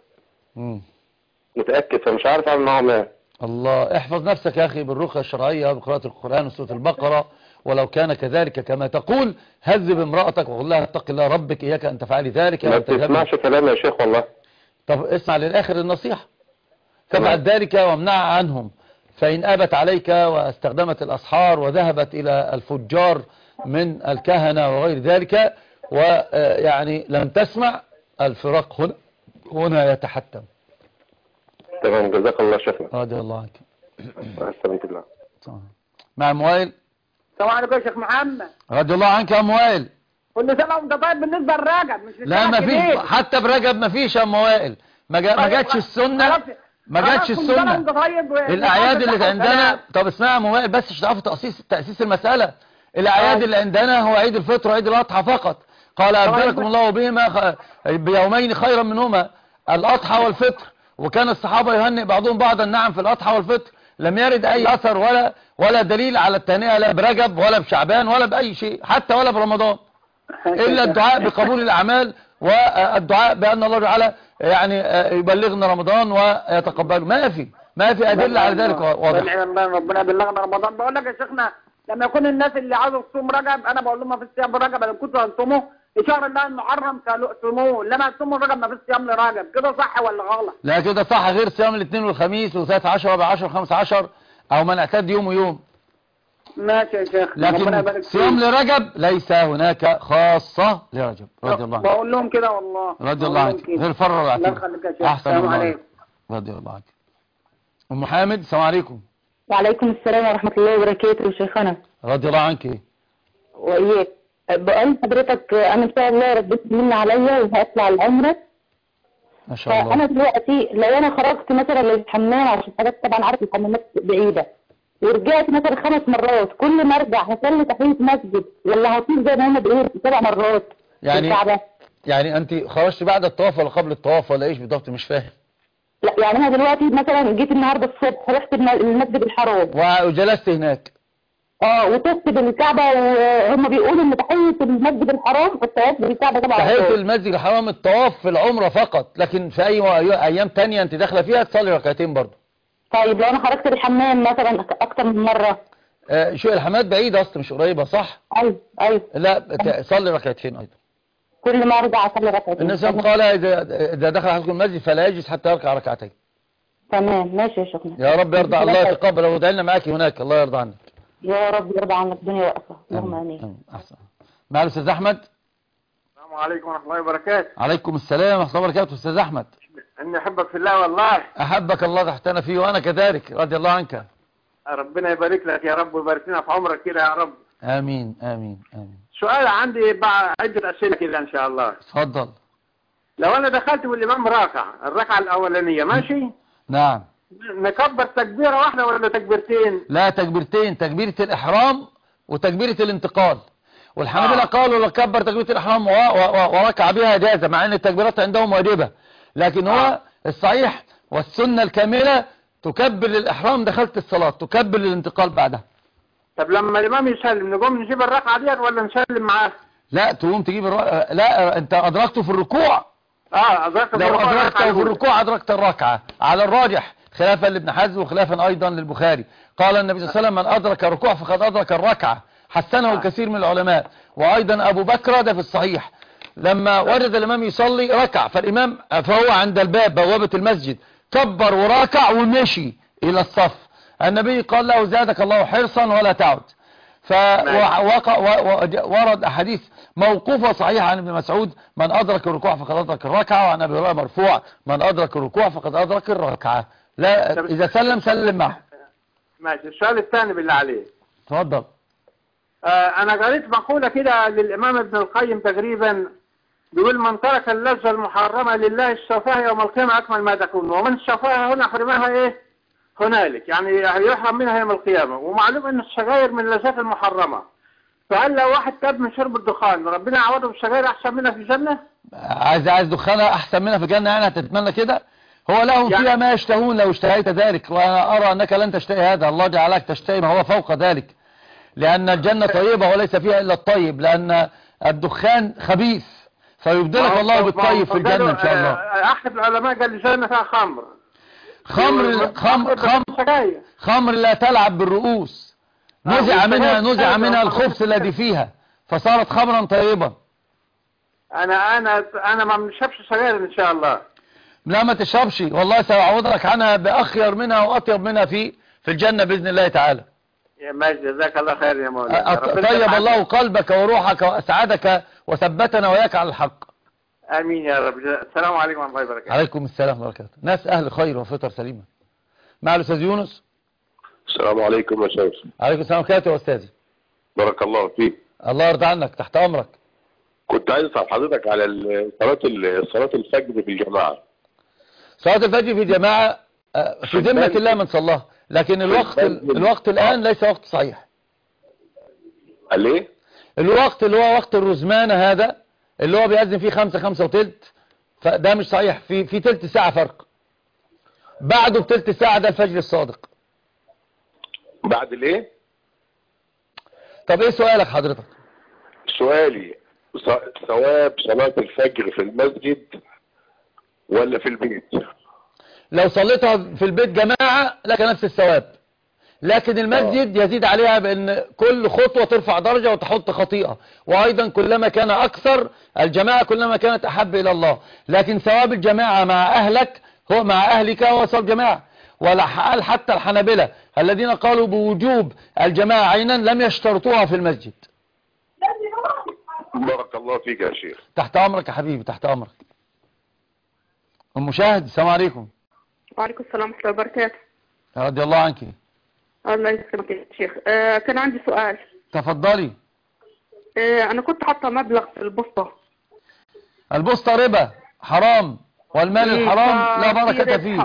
متاكد، فمش عارف اعمل معاهم ايه. الله، احفظ نفسك يا اخي بالرقية الشرعية بقراءة القرآن وسورة البقرة. ولو كان كذلك كما تقول هذب امرأتك وقل لها اتق الله ربك إياك أن تفعلي ذلك. ما تسمعش كلام يا شيخ والله. طب اسمع للآخر النصيحة. تفعل ذلك وامنع عنهم. فإن أبت عليك واستخدمت الأسحار وذهبت إلى الفجار من الكهنة وغير ذلك ويعني لم تسمع، الفراق هنا يتحتم. تمام، جزاك الله شيخنا. رضي الله عنك. استغفر الله. مع موائل. السلام عليكم يا شيخ محمد. رضي الله عنك يا موائل. كل سنه وانت طيب. بالنسبه للرجب مش لا ما فيش، حتى برجب ما فيش يا موائل. ما جاتش السنه، ما جاتش السنه. الاعياد اللي عندنا، طب اسمع يا موائل بس عشان تعرفوا تاسيس المساله. الاعياد اللي عندنا هو عيد الفطر وعيد الاضحى فقط. قال ابدلكم الله بهما بيومين خيرا منهما الاضحى والفطر. وكان الصحابه يهنئ بعضهم بعضا نعم في الاضحى والفطر. لم يرد اي اثر ولا دليل على التهنئه لا برجب ولا بشعبان ولا باي شيء، حتى ولا برمضان، الا الدعاء بقبول الاعمال والدعاء بان الله تعالى يعني يبلغنا رمضان ويتقبله. ما في ادله على ذلك واضح. ربنا يبلغنا رمضان. بقول لك يا شيخنا لما يكون الناس اللي عاوزه تصوم رجب انا بقول لهم ما فيش صيام رجب. انا كنت هتصوموا شهر الله المحرم صوموه، لما تصوموا رجب ما فيش صيام لرجب. كده صح ولا غلط؟ لا كده صح، غير صيام الاثنين والخميس و13 و14 و15 او من اعتاد يوم ويوم. ماشي يا شيخ. لكن صيام لرجب ليس هناك خاصة لرجب. رضي الله عنك. بقول لهم كده والله. رضي الله عنك. غير فرر العتيق. الله يخليك يا شيخ. احسن الله عليك. رضي الله عنك. ام حامد. السلام عليكم. وعليكم السلام ورحمة الله وبركاته شيخنا. رضي الله عنك. وإياك. بقول حضرتك أنا إن شاء الله ربنا يمن عليا وهطلع العمرة. ما شاء الله. فأنا دلوقتي لو أنا خرجت مثلا للحمام عشان حضرتك طبعا عارف الحمامات بعيدة ورجعت مثلا 5 مرات، كل ما أرجع هصلي تحية مسجد ولا هطير زي ما هم بيقولوا 7 مرات؟ يعني أنت خرجت بعد الطواف ولا قبل الطواف ولا إيش بالضبط؟ مش فاهم. لا يعني أنا دلوقتي مثلا جيت النهارده الصبح رحت المسجد الحرام وجلست هناك. وطفت بالكعبة، وهم بيقولوا ان تحية المسجد الحرام الطواف بالكعبة طبعا. تحية المسجد الحرام الطواف في العمرة فقط، لكن في اي ايام تانية انت داخلة فيها تصلي ركعتين برضه. طيب لو انا خرجت الحمام مثلا اكتر من مرة؟ شو الحمامات بعيدة اصلا مش قريبة صح؟ ايوه. لا صلي ركعتين ايضا. كل ما ارجع اصلي ركعتين. النبي قال اذا دخل احدكم المسجد فلا يجلس حتى يركع ركعتين. تمام ماشي يا شيخنا. يا رب يرضى، الله يتقبل ودعينا معاك هناك، الله يرضى عنك. يا رب يرضى عنك الدنيا واخره، اللهم امين. احسن. معالي الاستاذ احمد. السلام عليكم ورحمه الله وبركاته. عليكم السلام ورحمه الله وبركاته. استاذ احمد. اني احبك في الله والله. احبك الله تحتنا فيه وانا كذلك رضي الله عنك. ربنا يبارك لك يا رب ويبارك لنا في عمرك كده يا رب. امين امين امين. سؤال عندي بعد عده اسئله كده ان شاء الله. اتفضل. لو انا دخلت والامام راكع الركعه الاولانيه ماشي؟ نعم. نكبر تكبيره واحده ولا تكبيرتين؟ لا تكبيرتين، تكبيره الاحرام وتكبيره الانتقال. والحنابلة قالوا لو كبر تكبيره الاحرام وركع بها جازه، مع ان التكبيرات عندهم واجبه، لكن هو الصحيح والسنه الكامله تكبر للاحرام دخلت الصلاه، تكبر للانتقال بعدها. طب لما الامام يسلم نقوم نجيب الركعه ديت ولا نسلم معاه؟ لا تقوم تجيب لا انت ادركته في الركوع. ادركته في الركوع. لو ادركته في الركوع ادركت الركعه على الراجح، خلافا لابن حزم وخلافا ايضا للبخاري. قال النبي صلى الله عليه وسلم من ادرك الركوع فقد ادرك الركعه، حسنه الكثير من العلماء. وايضا ابو بكر ده في الصحيح لما ورد الامام يصلي ركع، فالامام فهو عند الباب بوابه المسجد كبر وراكع ومشي الى الصف. النبي قال له زادك الله حرصا ولا تعد. ورد احاديث موقوفه صحيحه عن ابن مسعود من ادرك الركوع فقد ادرك الركعه، وعن ابي هريره مرفوع من ادرك الركوع فقد ادرك الركعه. لا اذا سلم معه. ماشي. السؤال الثاني بالله عليه. اتفضل. انا قريت مقوله كده للامام ابن القيم تقريبا بيقول من ترك اللذه المحرمه لله الشفاعه يوم القيامه اكمل ما تكون، ومن الشفاعه هنا حرمها ايه هنالك، يعني هيحرم منها يوم القيامه. ومعلوم ان السجاير من اللذات المحرمه، فهل لو واحد تاب من شرب الدخان ربنا يعوضه بالسجاير احسن منها في الجنه؟ عايز دخانه احسن منها في الجنه، يعني هتتمنى كده؟ هو لهم فيها ما يشتهون لو اشتهيت ذلك، وانا ارى انك لن تشتهي هذا، الله جعلك تشتهي ما هو فوق ذلك، لان الجنه طيبه وليس فيها الا الطيب، لان الدخان خبيث فيبدلك الله بالطيب في الجنه ان شاء الله. احد العلماء قال الجنه فيها خمر. خمر لا تلعب بالرؤوس، نزع منها الخبث الذي فيها فصارت خمرا طيبا. انا ما بنشربش سجاير ان شاء الله. لا ما تشربش، والله سأعوضك عنها باخير منها واطيب منها في الجنه باذن الله تعالى. يا ماجد جزاك الله خير يا مولانا. طيب الله قلبك وروحك واسعدك وثبتنا وياك على الحق. امين يا رب. السلام عليكم ورحمه الله وبركاته. عليكم السلام ورحمه الله وبركاته. ناس اهل خير وفطر سليمه. مع الاستاذ يونس. السلام عليكم يا شيخ. عليكم السلام ورحمه الله يا استاذي. بارك الله فيك. الله يرضى عنك، تحت امرك. كنت عايز اسال حضرتك على صلاه الفجر في الجماعه. صلاه الفجر في الجماعه في ذمه الله من صلاها، لكن الوقت الان ليس وقت صحيح. قال ايه؟ الوقت اللي هو وقت الرزمانه هذا اللي هو بيأذن فيه 5 وتلت، فده مش صحيح، في تلت ساعة فرق. بعده بتلت ساعة ده الفجر الصادق. بعد الايه؟ طب ايه سؤالك حضرتك؟ سؤالي ثواب صلاة الفجر في المسجد ولا في البيت؟ لو صليتها في البيت جماعة لك نفس الثواب، لكن المسجد يزيد عليها بأن كل خطوة ترفع درجة وتحط خطيئة، وأيضا كلما كان أكثر الجماعة كلما كانت أحب إلى الله. لكن ثواب الجماعة مع أهلك هو مع أهلك هو ثواب جماعة. وقال حتى الحنابلة الذين قالوا بوجوب الجماعة عينا لم يشترطوها في المسجد. بارك الله فيك يا شيخ. تحت أمرك يا حبيبي، تحت أمرك. المشاهد السلام عليكم. وعليكم السلام ورحمة الله وبركاته. رضي الله عنك. الله يسلمك يا شيخ. كان عندي سؤال. تفضلي. انا كنت حاطه مبلغ في البوسطه. البوسطه ربا حرام، والمال الحرام لا بركه فيه.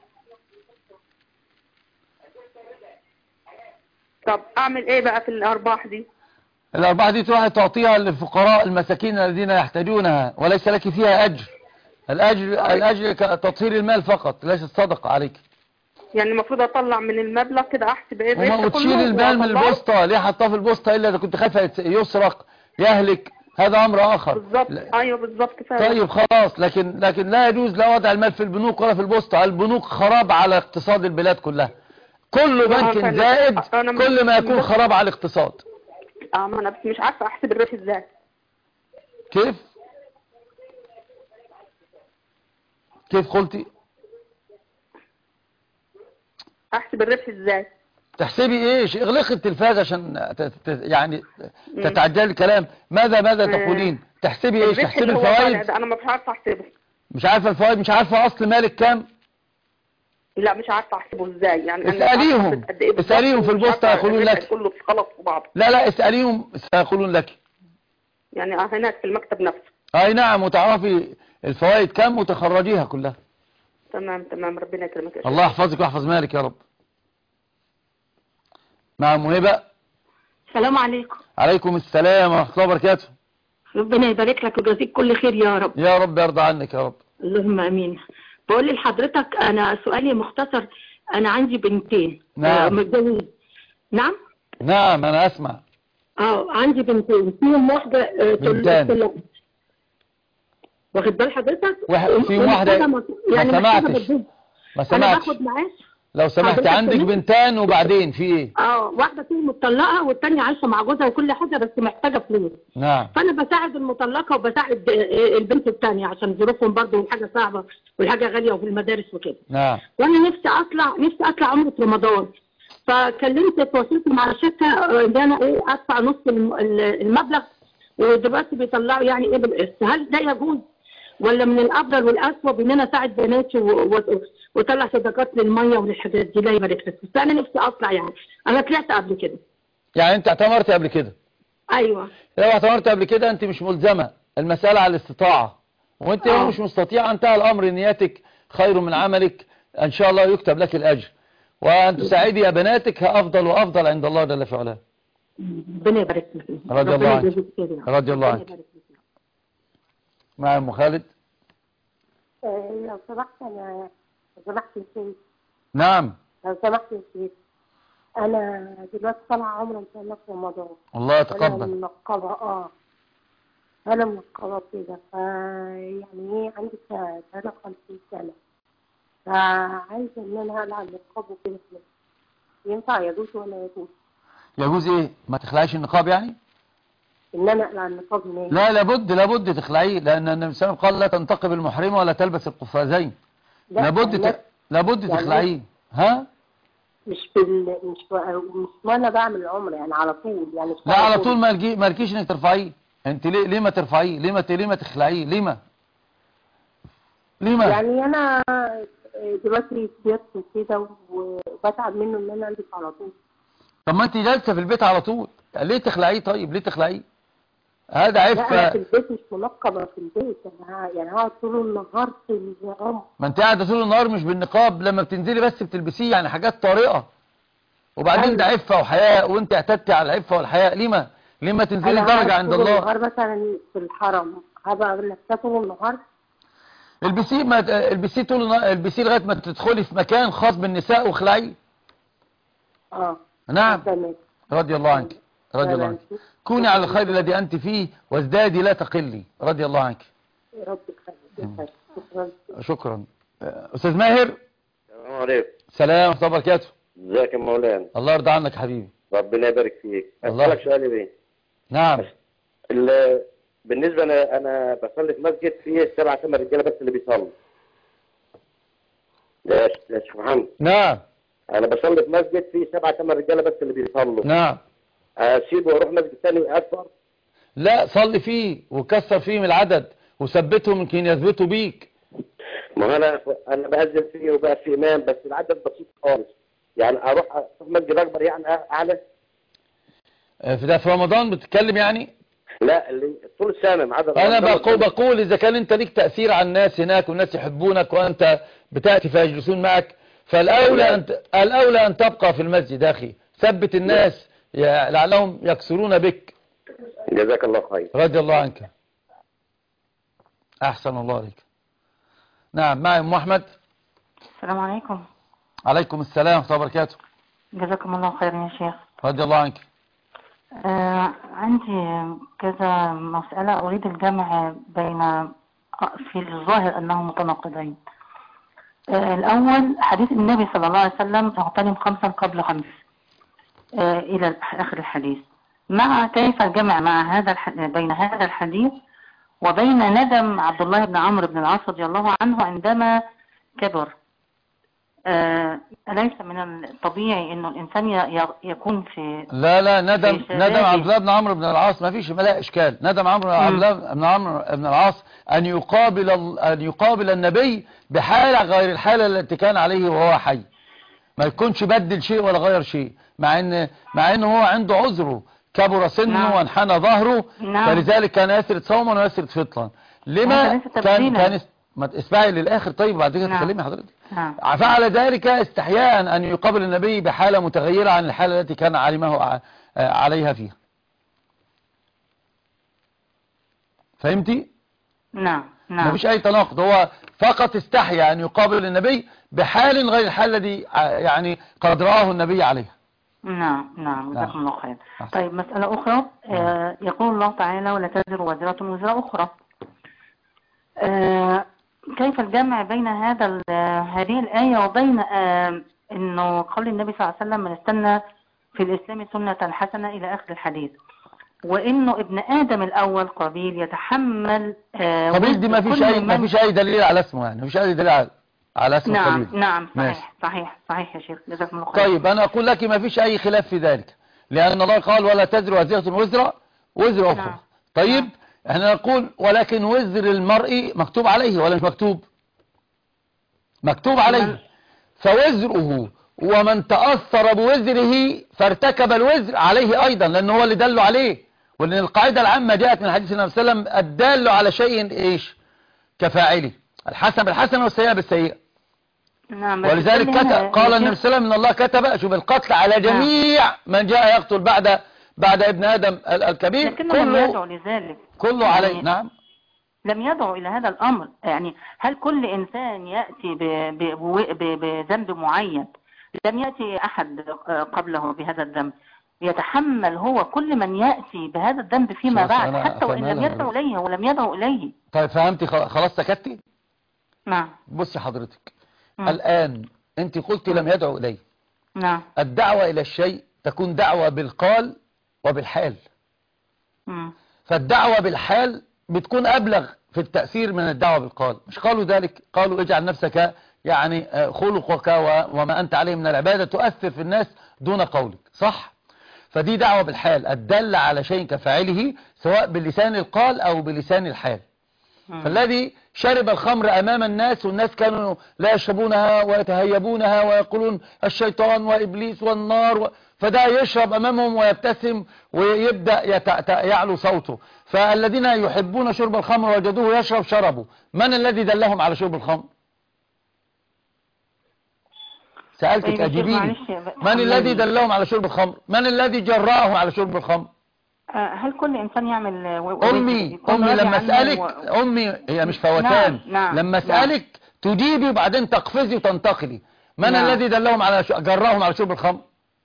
طب اعمل ايه بقى في الارباح دي؟ الارباح دي تروح تعطيها للفقراء المساكين الذين يحتاجونها، وليس لك فيها اجر. الاجر كتطهير المال فقط، ليس الصدقه عليك. يعني المفروض اطلع من المبلغ كده احسب ايه وتشيل المال من البوسطه. ليه حطاه في البوسطه الا اذا كنت خايف يسرق يهلك، هذا امر اخر. بالظبط. ايوه بالظبط فعلا. طيب خلاص، لكن لا يجوز لا وضع المال في البنوك ولا في البوسطه. البنوك خراب على اقتصاد البلاد كلها. كل بنك زائد كل ما يكون خراب على الاقتصاد. ما انا بس مش عارفه احسب الربح ازاي. كيف قلتي؟ احسب الربح ازاي؟ تحسبي ايش؟ اغلقي التلفاز عشان يعني تتعجلي الكلام. ماذا تقولين؟ تحسبي ايش؟ تحسبي الفوائد؟ انا مش عارفه احسبه. مش عارفه الفوائد؟ مش عارفه اصل مالك كام؟ لا مش عارفه احسبه ازاي يعني. اساليهم في البوسطه يقولون لك. كله خلط في بعض. لا اساليهم سيقولون لك. يعني هناك في المكتب نفسه. اي نعم، وتعرفي الفوائد كام وتخرجيها كلها. تمام ربنا يكرمك يا شيخ. الله يحفظك ويحفظ مالك يا رب. مع مهبة. السلام عليكم. عليكم السلام ورحمة الله وبركاته. ربنا يبارك لك ويجازيك كل خير يا رب. يا رب يرضى عنك يا رب. اللهم امين. بقول لحضرتك انا سؤالي مختصر. انا عندي بنتين. نعم. متجوز. نعم انا اسمع. عندي بنتين، فيهم واحدة بنتان. واخد بال حضرتك؟ فيهم واحدة يعني ما سمعتش. انا باخد معاش. لو سمحت، عندك بنتان وبعدين في ايه؟ واحدة فيهم مطلقة والتانية عايشة مع جوزها وكل حاجة بس محتاجة فلوس. نعم. فانا بساعد المطلقة وبساعد البنت التانية عشان ظروفهم برضه والحاجة صعبة والحاجة غالية وفي المدارس وكده. نعم. وانا نفسي اطلع عمرة رمضان. تواصلت مع الشركة ان انا ادفع نص المبلغ، ودلوقتي بيطلعوا يعني ايه بالقسط. هل ده يجوز ولا من الافضل والاسوأ ان انا اساعد بناتي واطلع صدقات للميه وللحاجات دي؟ لا يبارك لك. بس انا نفسي اطلع يعني. انا طلعت قبل كده. يعني انت اعتمرت قبل كده؟ ايوه. لو اعتمرت قبل كده انت مش ملزمه، المساله على الاستطاعه. وانت لو مش مستطيعه انتهى الامر. نيتك خير من عملك، ان شاء الله يكتب لك الاجر. وان تساعدي بناتك افضل وافضل عند الله جل في علاه. ربنا يبارك لك. رضي الله عنك. رضي الله عنك. مع ام خالد. لو سمحت يا سيدي. نعم. لو سمحت يا سيدي، انا دلوقتي طالعه عمره ان شاء الله في رمضان. الله يتقبل. انا منقبه انا منقبه كده، يعني عندي 53 سنه، فعايزه ان انا اقلع النقاب وكده. ينفع يجوز ولا يجوز؟ يجوز ايه؟ ما تخلعيش النقاب يعني؟ ان انا اقلع النقاب ليه؟ لا، لابد تخلعيه، لان النبي صلى الله عليه وسلم قال لا تنتقب المحرمه ولا تلبس القفازين. لابد تخلعيه. مش وانا بعمل العمره يعني على طول يعني. لا على طول ما لكيش انك ترفعيه. انت ليه ما ترفعيه؟ ليه ما تخلعيه؟ ليه ما يعني انا دلوقتي كبرت كده وبتعب منه ان انا البس على طول. طب ما انت جالسه في البيت على طول، ليه تخلعيه؟ طيب ليه تخلعيه؟ هذا عفه. لا، في البيت مش منقبه في البيت. يعني هقعد طول النهار في النظام. ما انت قاعده طول النهار مش بالنقاب، لما بتنزلي بس بتلبسيه يعني حاجات طارئه. وبعدين ده عفه وحياء، وانت اعتدتي على العفه والحياء. ليه ما تنزلي درجه عند الله؟ طول النهار مثلا في الحرم هبقى لابسه طول النهار. البسيه طول النهار، البسيه لغايه ما تدخلي في مكان خاص بالنساء واخلعيه. نعم. رضي الله عنك. رضي الله عنك. كوني على الخير الذي أنت فيه وازدادي لا تقلي. رضي الله عنك. شكرا. أستاذ ماهر. السلام عليكم. السلام ورحمة الله وبركاته. ازيك يا مولانا؟ الله يرضى عنك حبيبي. ربنا يبارك فيك. أسألك سؤالي بيه. نعم. بالنسبة أنا بصلي في مسجد فيه 7 8 رجالة بس اللي بيصلوا. يا شيخ محمد. نعم. أنا بصلي في مسجد فيه 7 8 رجالة بس اللي بيصلوا. نعم. أسيبه وأروح مسجد ثاني أكبر؟ لا، صلي فيه وكسر فيه من العدد وثبتهم يمكن يثبتوا بيك. ما أنا بأذن فيه وبقى في إمام بس العدد بسيط خالص. يعني اروح اشوف مسجد اكبر يعني اعلى؟ في رمضان بتتكلم يعني؟ لا، اللي طول السنه ما عدا انا بقول اذا كان انت ليك تأثير على الناس هناك والناس يحبونك وانت بتأتي فيجلسون معك، فالاولى ان تبقى في المسجد يا اخي، ثبت الناس لعلهم يكسرون بك. جزاك الله خير. رضي الله عنك. احسن الله عليك. نعم، معي ام احمد. السلام عليكم. عليكم السلام ورحمة الله وبركاته. جزاكم الله خيرا يا شيخ. رضي الله عنك. عندي كذا مسألة أريد الجمع بين في الظاهر أنهم متناقضين. الأول حديث النبي صلى الله عليه وسلم اغتنم 5 قبل 5 إلى آخر الحديث، مع كيف الجمع مع بين هذا الحديث وبين ندم عبد الله بن عمرو بن العاص رضي الله عنه عندما كبر. أليس من الطبيعي إنه الإنسان يكون في لا ندم عبد الله بن عمرو بن العاص ما فيش لا إشكال. ندم عبد الله بن عمرو بن العاص أن يقابل النبي بحالة غير الحالة التي كان عليه وهو حي، ما يكونش بدل شيء ولا غير شيء، مع إنه هو عنده عذره، كبر سنه وانحنى ظهره، فلذلك كان يسرد صوما ويسرد فطرا. لما كان ما اسمعي للآخر طيب بعد كده تكلمي حضرتك. فعل ذلك استحياء أن يقابل النبي بحالة متغيرة عن الحالة التي كان عليها فيها. فهمتي؟ نعم. ما فيش أي تناقض، هو فقط استحيا أن يقابل النبي بحال غير الحالة التي يعني قد رآه النبي عليها. نعم جزاكم الله خير. طيب مسألة أخرى، يقول الله تعالى ولا تزر وازرة وزر أخرى. كيف الجمع بين هذه الآية وبين إنه قول النبي صلى الله عليه وسلم من استنى في الإسلام سنة حسنة إلى آخر الحديث، وإنه ابن آدم الأول قابيل يتحمل قابيل دي ما فيش أي دليل على اسمه، يعني ما فيش أي دليل على اسم قابيل. نعم صحيح يا شيخ جزاكم الله خير. طيب أنا أقول لك ما فيش أي خلاف في ذلك، لأن الله قال ولا تزر وازرة وزر أخرى. طيب احنا نقول ولكن وزر المرء مكتوب عليه ولا مش مكتوب عليه، فوزره ومن تأثر بوزره فارتكب الوزر عليه أيضا، لأنه هو اللي دله عليه. ولأن القاعدة العامة جاءت من حديث النبي صلى الله عليه وسلم الدال على شيء إيش كفاعله، الحسن بالحسنة والسيئة بالسيئة. ولذلك قال النبي صلى الله عليه وسلم إن الله كتب شوف القتل على جميع من جاء يقتل بعد ابن آدم الكبير، لكنه لم يدعو لذلك كله يعني عليه. نعم لم يدعو إلى هذا الأمر. يعني هل كل إنسان يأتي بذنب معين لم يأتي أحد قبله بهذا الذنب يتحمل هو كل من يأتي بهذا الذنب فيما بعد حتى وإن لم يدعو إليه ولم يدعو إليه؟ طيب فهمتي خلاص سكتي؟ نعم. بصي حضرتك الآن أنت قلت لم يدعو إليه. نعم. الدعوة إلى الشيء تكون دعوة بالقال وبالحال. فالدعوة بالحال بتكون أبلغ في التأثير من الدعوة بالقال. مش قالوا ذلك؟ قالوا اجعل نفسك يعني خلقك وما أنت عليه من العبادة تؤثر في الناس دون قولك، صح؟ فدي دعوة بالحال الدل على شيء كفاعله سواء بلسان القال أو بلسان الحال. فالذي شرب الخمر أمام الناس والناس كانوا لا يشربونها ويتهيبونها ويقولون الشيطان وإبليس والنار فده يشرب أمامهم ويبتسم ويبدأ يعلو صوته. فالذين يحبون شرب الخمر وجدوه يشرب شربوا. من الذي دلهم على شرب الخمر؟ سألتك أجيبيني. من الذي دلهم على شرب الخمر؟ من الذي جرأهم على شرب الخمر؟ هل كل إنسان يعمل أمي لما أسألك أمي هي مش فوتان. نعم. لما أسألك تجيبي وبعدين تقفزي وتنتقلي. من الذي دلهم على جرأهم على شرب الخمر؟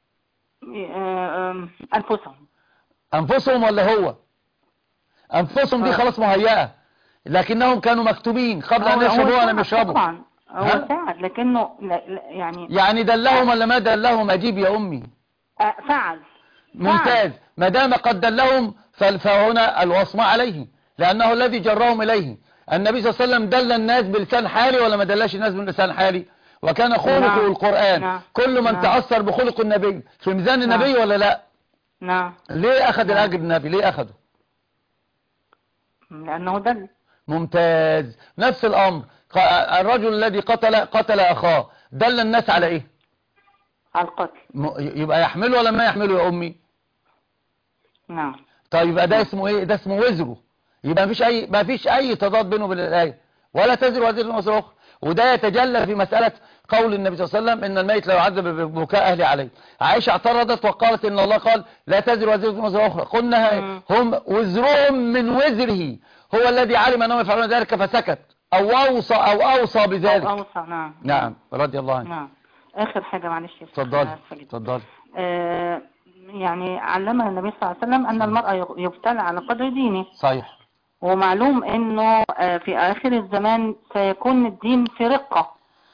أنفسهم ولا هو؟ أنفسهم دي خلاص مهيئة، لكنهم كانوا مكتوبين قبل أن يشربوا ولم يشربوا. طبعا هو فعل لكنه يعني دلهم ولا ما دلهم؟ أجيب يا أمي. فعل. ممتاز. ما دام قد دلهم فهنا الوصمة عليه لأنه الذي جرهم إليه. النبي صلى الله عليه وسلم دل الناس بلسان حالي ولا ما دلش الناس بلسان حالي؟ وكان خلقه القرآن. كل من تأثر بخلق النبي في ميزان النبي ولا لا؟ نعم. ليه أخذ الأجر النبي؟ ليه أخذه؟ لأنه دل. ممتاز. نفس الأمر الرجل الذي قتل أخاه دل الناس على إيه؟ على القتل. يبقى يحمله ولا ما يحمله يا أمي؟ نعم. طيب يبقى ده اسمه ايه؟ ده اسمه وزره. يبقى ما فيش اي تضاد بينه وبين الآية، ولا تزر وزر وزر أخرى. وده يتجلى في مسألة قول النبي صلى الله عليه وسلم إن الميت لا يعذب ببكاء أهله عليه. عائشة اعترضت وقالت إن الله قال لا تزر وزر وزر أخرى. قلنا هم وزرهم من وزره، هو الذي علم أنهم يفعلون ذلك فسكت أو أوصى بذلك. أو أوصى. نعم. نعم رضي الله عنه. نعم. آخر حاجة معلش. اتفضلي. يعني علمنا النبي صلى الله عليه وسلم أن المرأة يبتلى على قدر دينه. صحيح. ومعلوم أنه في آخر الزمان سيكون الدين في رقة.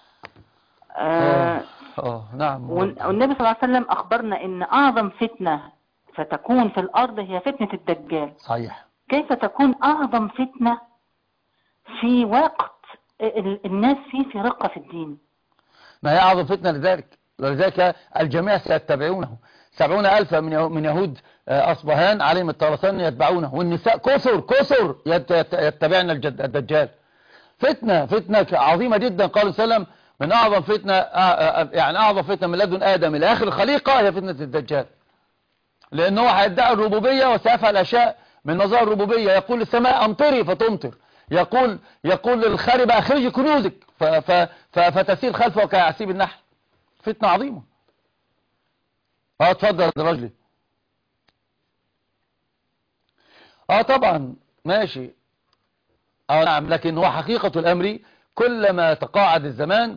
نعم. والنبي صلى الله عليه وسلم أخبرنا أن أعظم فتنة ستكون في الأرض هي فتنة الدجال. صحيح. كيف تكون أعظم فتنة في وقت الناس فيه في رقة في الدين؟ ما هي أعظم فتنة لذلك الجميع سيتبعونه. 70,000 من يهود أصبهان عليهم الطرسان يتبعونه، والنساء كثر يتبعن الدجال. فتنة عظيمة جدا. قال صلى الله عليه وسلم من أعظم فتنة، يعني أعظم فتنة من لدن آدم إلى آخر الخليقة هي فتنة الدجال، لأنه هيدعي الربوبية وسيفعل أشياء من مظاهر الربوبية. يقول للسماء أمطري فتمطر، يقول للخاربة أخرجي كنوزك فتسيل خلفه كيعسيب النحل. فتنة عظيمة. اتفضل يا رجلي. طبعا ماشي. نعم، لكن هو حقيقة الأمر كلما تقاعد الزمان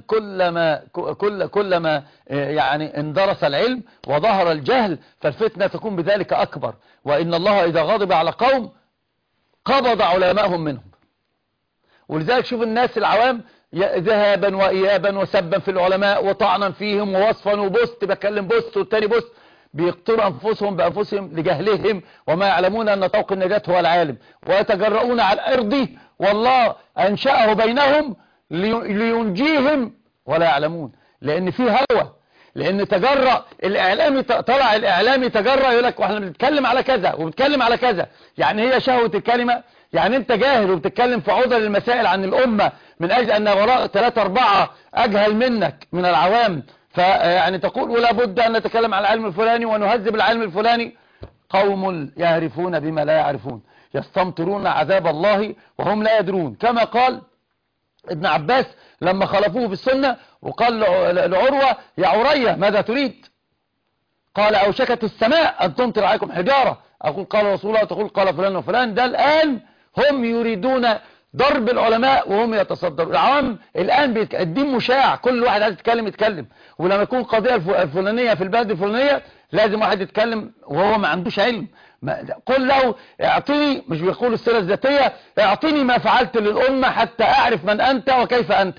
كلما يعني اندرس العلم وظهر الجهل فالفتنة تكون بذلك أكبر. وإن الله إذا غضب على قوم قبض علماءهم منهم. ولذلك شوف الناس العوام ذهابا وإيابا وسبا في العلماء وطعنا فيهم ووصفا وبوست بكلم بوست والتاني بوست، بيقتلوا أنفسهم بأنفسهم لجهلهم وما يعلمون أن طوق النجاة هو العالم، ويتجرؤون على الأرض والله أنشأه بينهم لينجيهم ولا يعلمون. لأن في هوى، لأن تجرأ الإعلامي، طلع الإعلامي تجرأ يقول لك واحنا بنتكلم على كذا وبنتكلم على كذا. يعني هي شهوة الكلمة. يعني انت جاهل وبتتكلم في عضل المسائل عن الأمة من أجل أن وراء 3-4 أجهل منك من العوام، فيعني تقول ولا بد أن نتكلم على العلم الفلاني ونهذب العلم الفلاني. قوم يعرفون بما لا يعرفون، يستمطرون عذاب الله وهم لا يدرون. كما قال ابن عباس لما خلفوه في السنة وقال لعروة يا عرية ماذا تريد؟ قال أوشكت السماء أن تمطر عليكم حجارة. أقول قال رسول الله تقول قال فلان وفلان. ده الآن هم يريدون ضرب العلماء وهم يتصدرون. العوام الآن الدين مشاع، كل واحد عايز يتكلم. ولما يكون قضية الفلانية في البلد الفلانية لازم واحد يتكلم وهو ما عندوش علم. قل له اعطيني، مش بيقول السيرة الذاتية، اعطيني ما فعلت للأمة حتى أعرف من أنت وكيف أنت.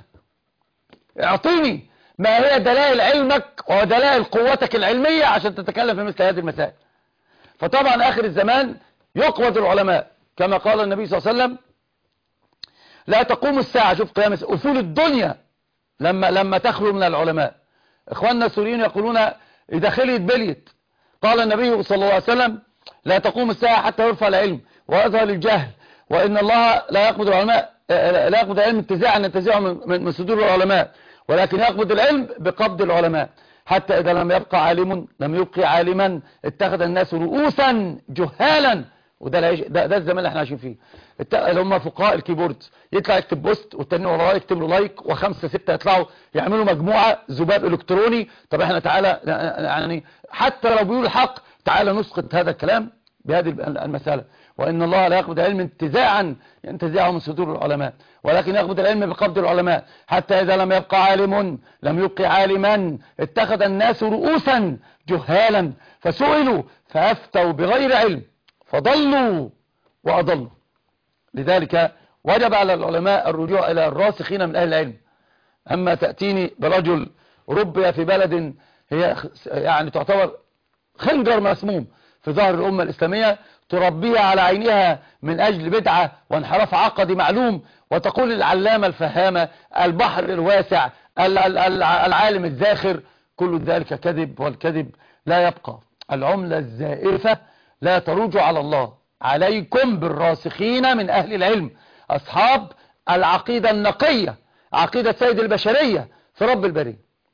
اعطيني ما هي دلائل علمك ودلائل قوتك العلمية عشان تتكلم في مثل هذه المسائل. فطبعا آخر الزمان يقبض العلماء كما قال النبي صلى الله عليه وسلم لا تقوم الساعة. شوف قيام أفول الدنيا لما تخلو من العلماء. إخواننا السوريين يقولون إذا خليت بليت. قال النبي صلى الله عليه وسلم لا تقوم الساعة حتى يرفع العلم ويظهر الجهل، وإن الله لا يقبض العلماء، لا يقبض العلم انتزاعا من صدور العلماء، ولكن يقبض العلم بقبض العلماء. حتى إذا لم يبقى عالم لم يبقي عالما اتخذ الناس رؤوسا جهالا. ده الزمان اللي احنا عايشين فيه. اللي هم فقهاء الكيبورد، يطلع يكتب بوست والتاني وراه يكتب له لايك و5-6 يطلعوا يعملوا مجموعة ذباب الكتروني. طب احنا تعالى يعني حتى لو بيقول الحق تعالى نسقط هذا الكلام بهذه المسألة. وإن الله لا يقبض العلم انتزاعه من صدور العلماء، ولكن يقبض العلم بقبض العلماء. حتى إذا لم يبقى عالم لم يبقي عالما اتخذ الناس رؤوسا جهالا فسئلوا فأفتوا بغير علم فضلوا وأضلوا. لذلك وجب على العلماء الرجوع إلى الراسخين من أهل العلم. أما تأتيني برجل ربي في بلد هي يعني تعتبر خنجر مسموم في ظهر الأمة الإسلامية، تربيها على عينها من أجل بدعة وانحراف عقدي معلوم، وتقول العلامة الفهامة البحر الواسع العالم الزاخر، كل ذلك كذب، والكذب لا يبقى. العملة الزائفة لا تروج على الله. عليكم بالراسخين من أهل العلم، أصحاب العقيدة النقية، عقيدة سيد البشرية في رب البرية.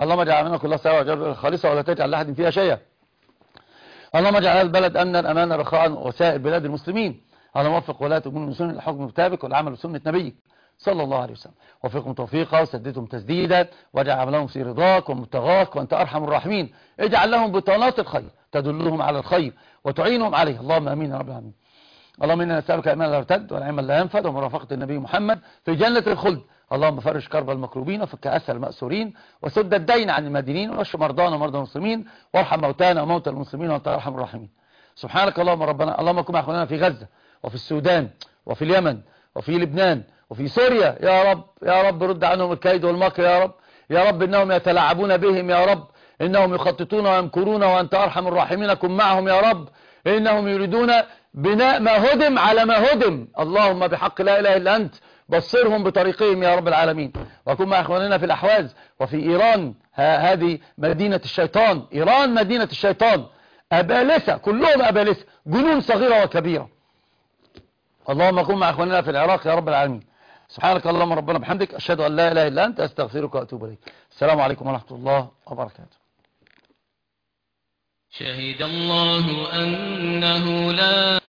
اللهم اجعل أعمالنا كلها صالحة وأجعلها خالصة ولا تجعل لأحد فيها شيئا. اللهم اجعل هذا البلد أمنا أمانا رخاء وسائر بلاد المسلمين. اللهم وفق ولاة أمور المسلمين للحكم بكتابك والعمل بسنة نبيك صلى الله عليه وسلم. وفقهم توفيقا وسددهم تسديدا واجعل عملهم في رضاك ومبتغاك وأنت أرحم الراحمين. اجعل لهم بطانات الخير تدلهم على الخير وتعينهم عليه. اللهم امين يا رب العالمين. اللهم انا نسالك ايمانا لا يرتد والعلما لا ينفد ومرافقه النبي محمد في جنه الخلد. اللهم فرج كرب المكروبين وفك اسر المأسورين وسد الدين عن المدينين واشف مرضانا ومرضى المسلمين وارحم موتانا وموتى المسلمين وانت ارحم الراحمين. سبحانك اللهم ربنا. اللهم كن مع اخواننا في غزه وفي السودان وفي اليمن وفي لبنان وفي سوريا يا رب. يا رب رد عنهم الكيد والمكر يا رب. يا رب انهم يتلاعبون بهم يا رب. إنهم يخططون ويمكرون وأنت أرحم الراحمين. كن معهم يا رب. إنهم يريدون بناء ما هدم على ما هدم. اللهم بحق لا إله إلا أنت بصرهم بطريقهم يا رب العالمين. وكن مع إخواننا في الأحواز وفي إيران. هذه مدينة الشيطان. إيران مدينة الشيطان. أبالسة كلهم أبالسة جنون صغيرة وكبيرة. اللهم كن مع إخواننا في العراق يا رب العالمين. سبحانك اللهم ربنا بحمدك أشهد أن لا إله إلا أنت أستغفرك وأتوب إليك. السلام عليكم ورحمة الله وبركاته. شهد الله أنه لا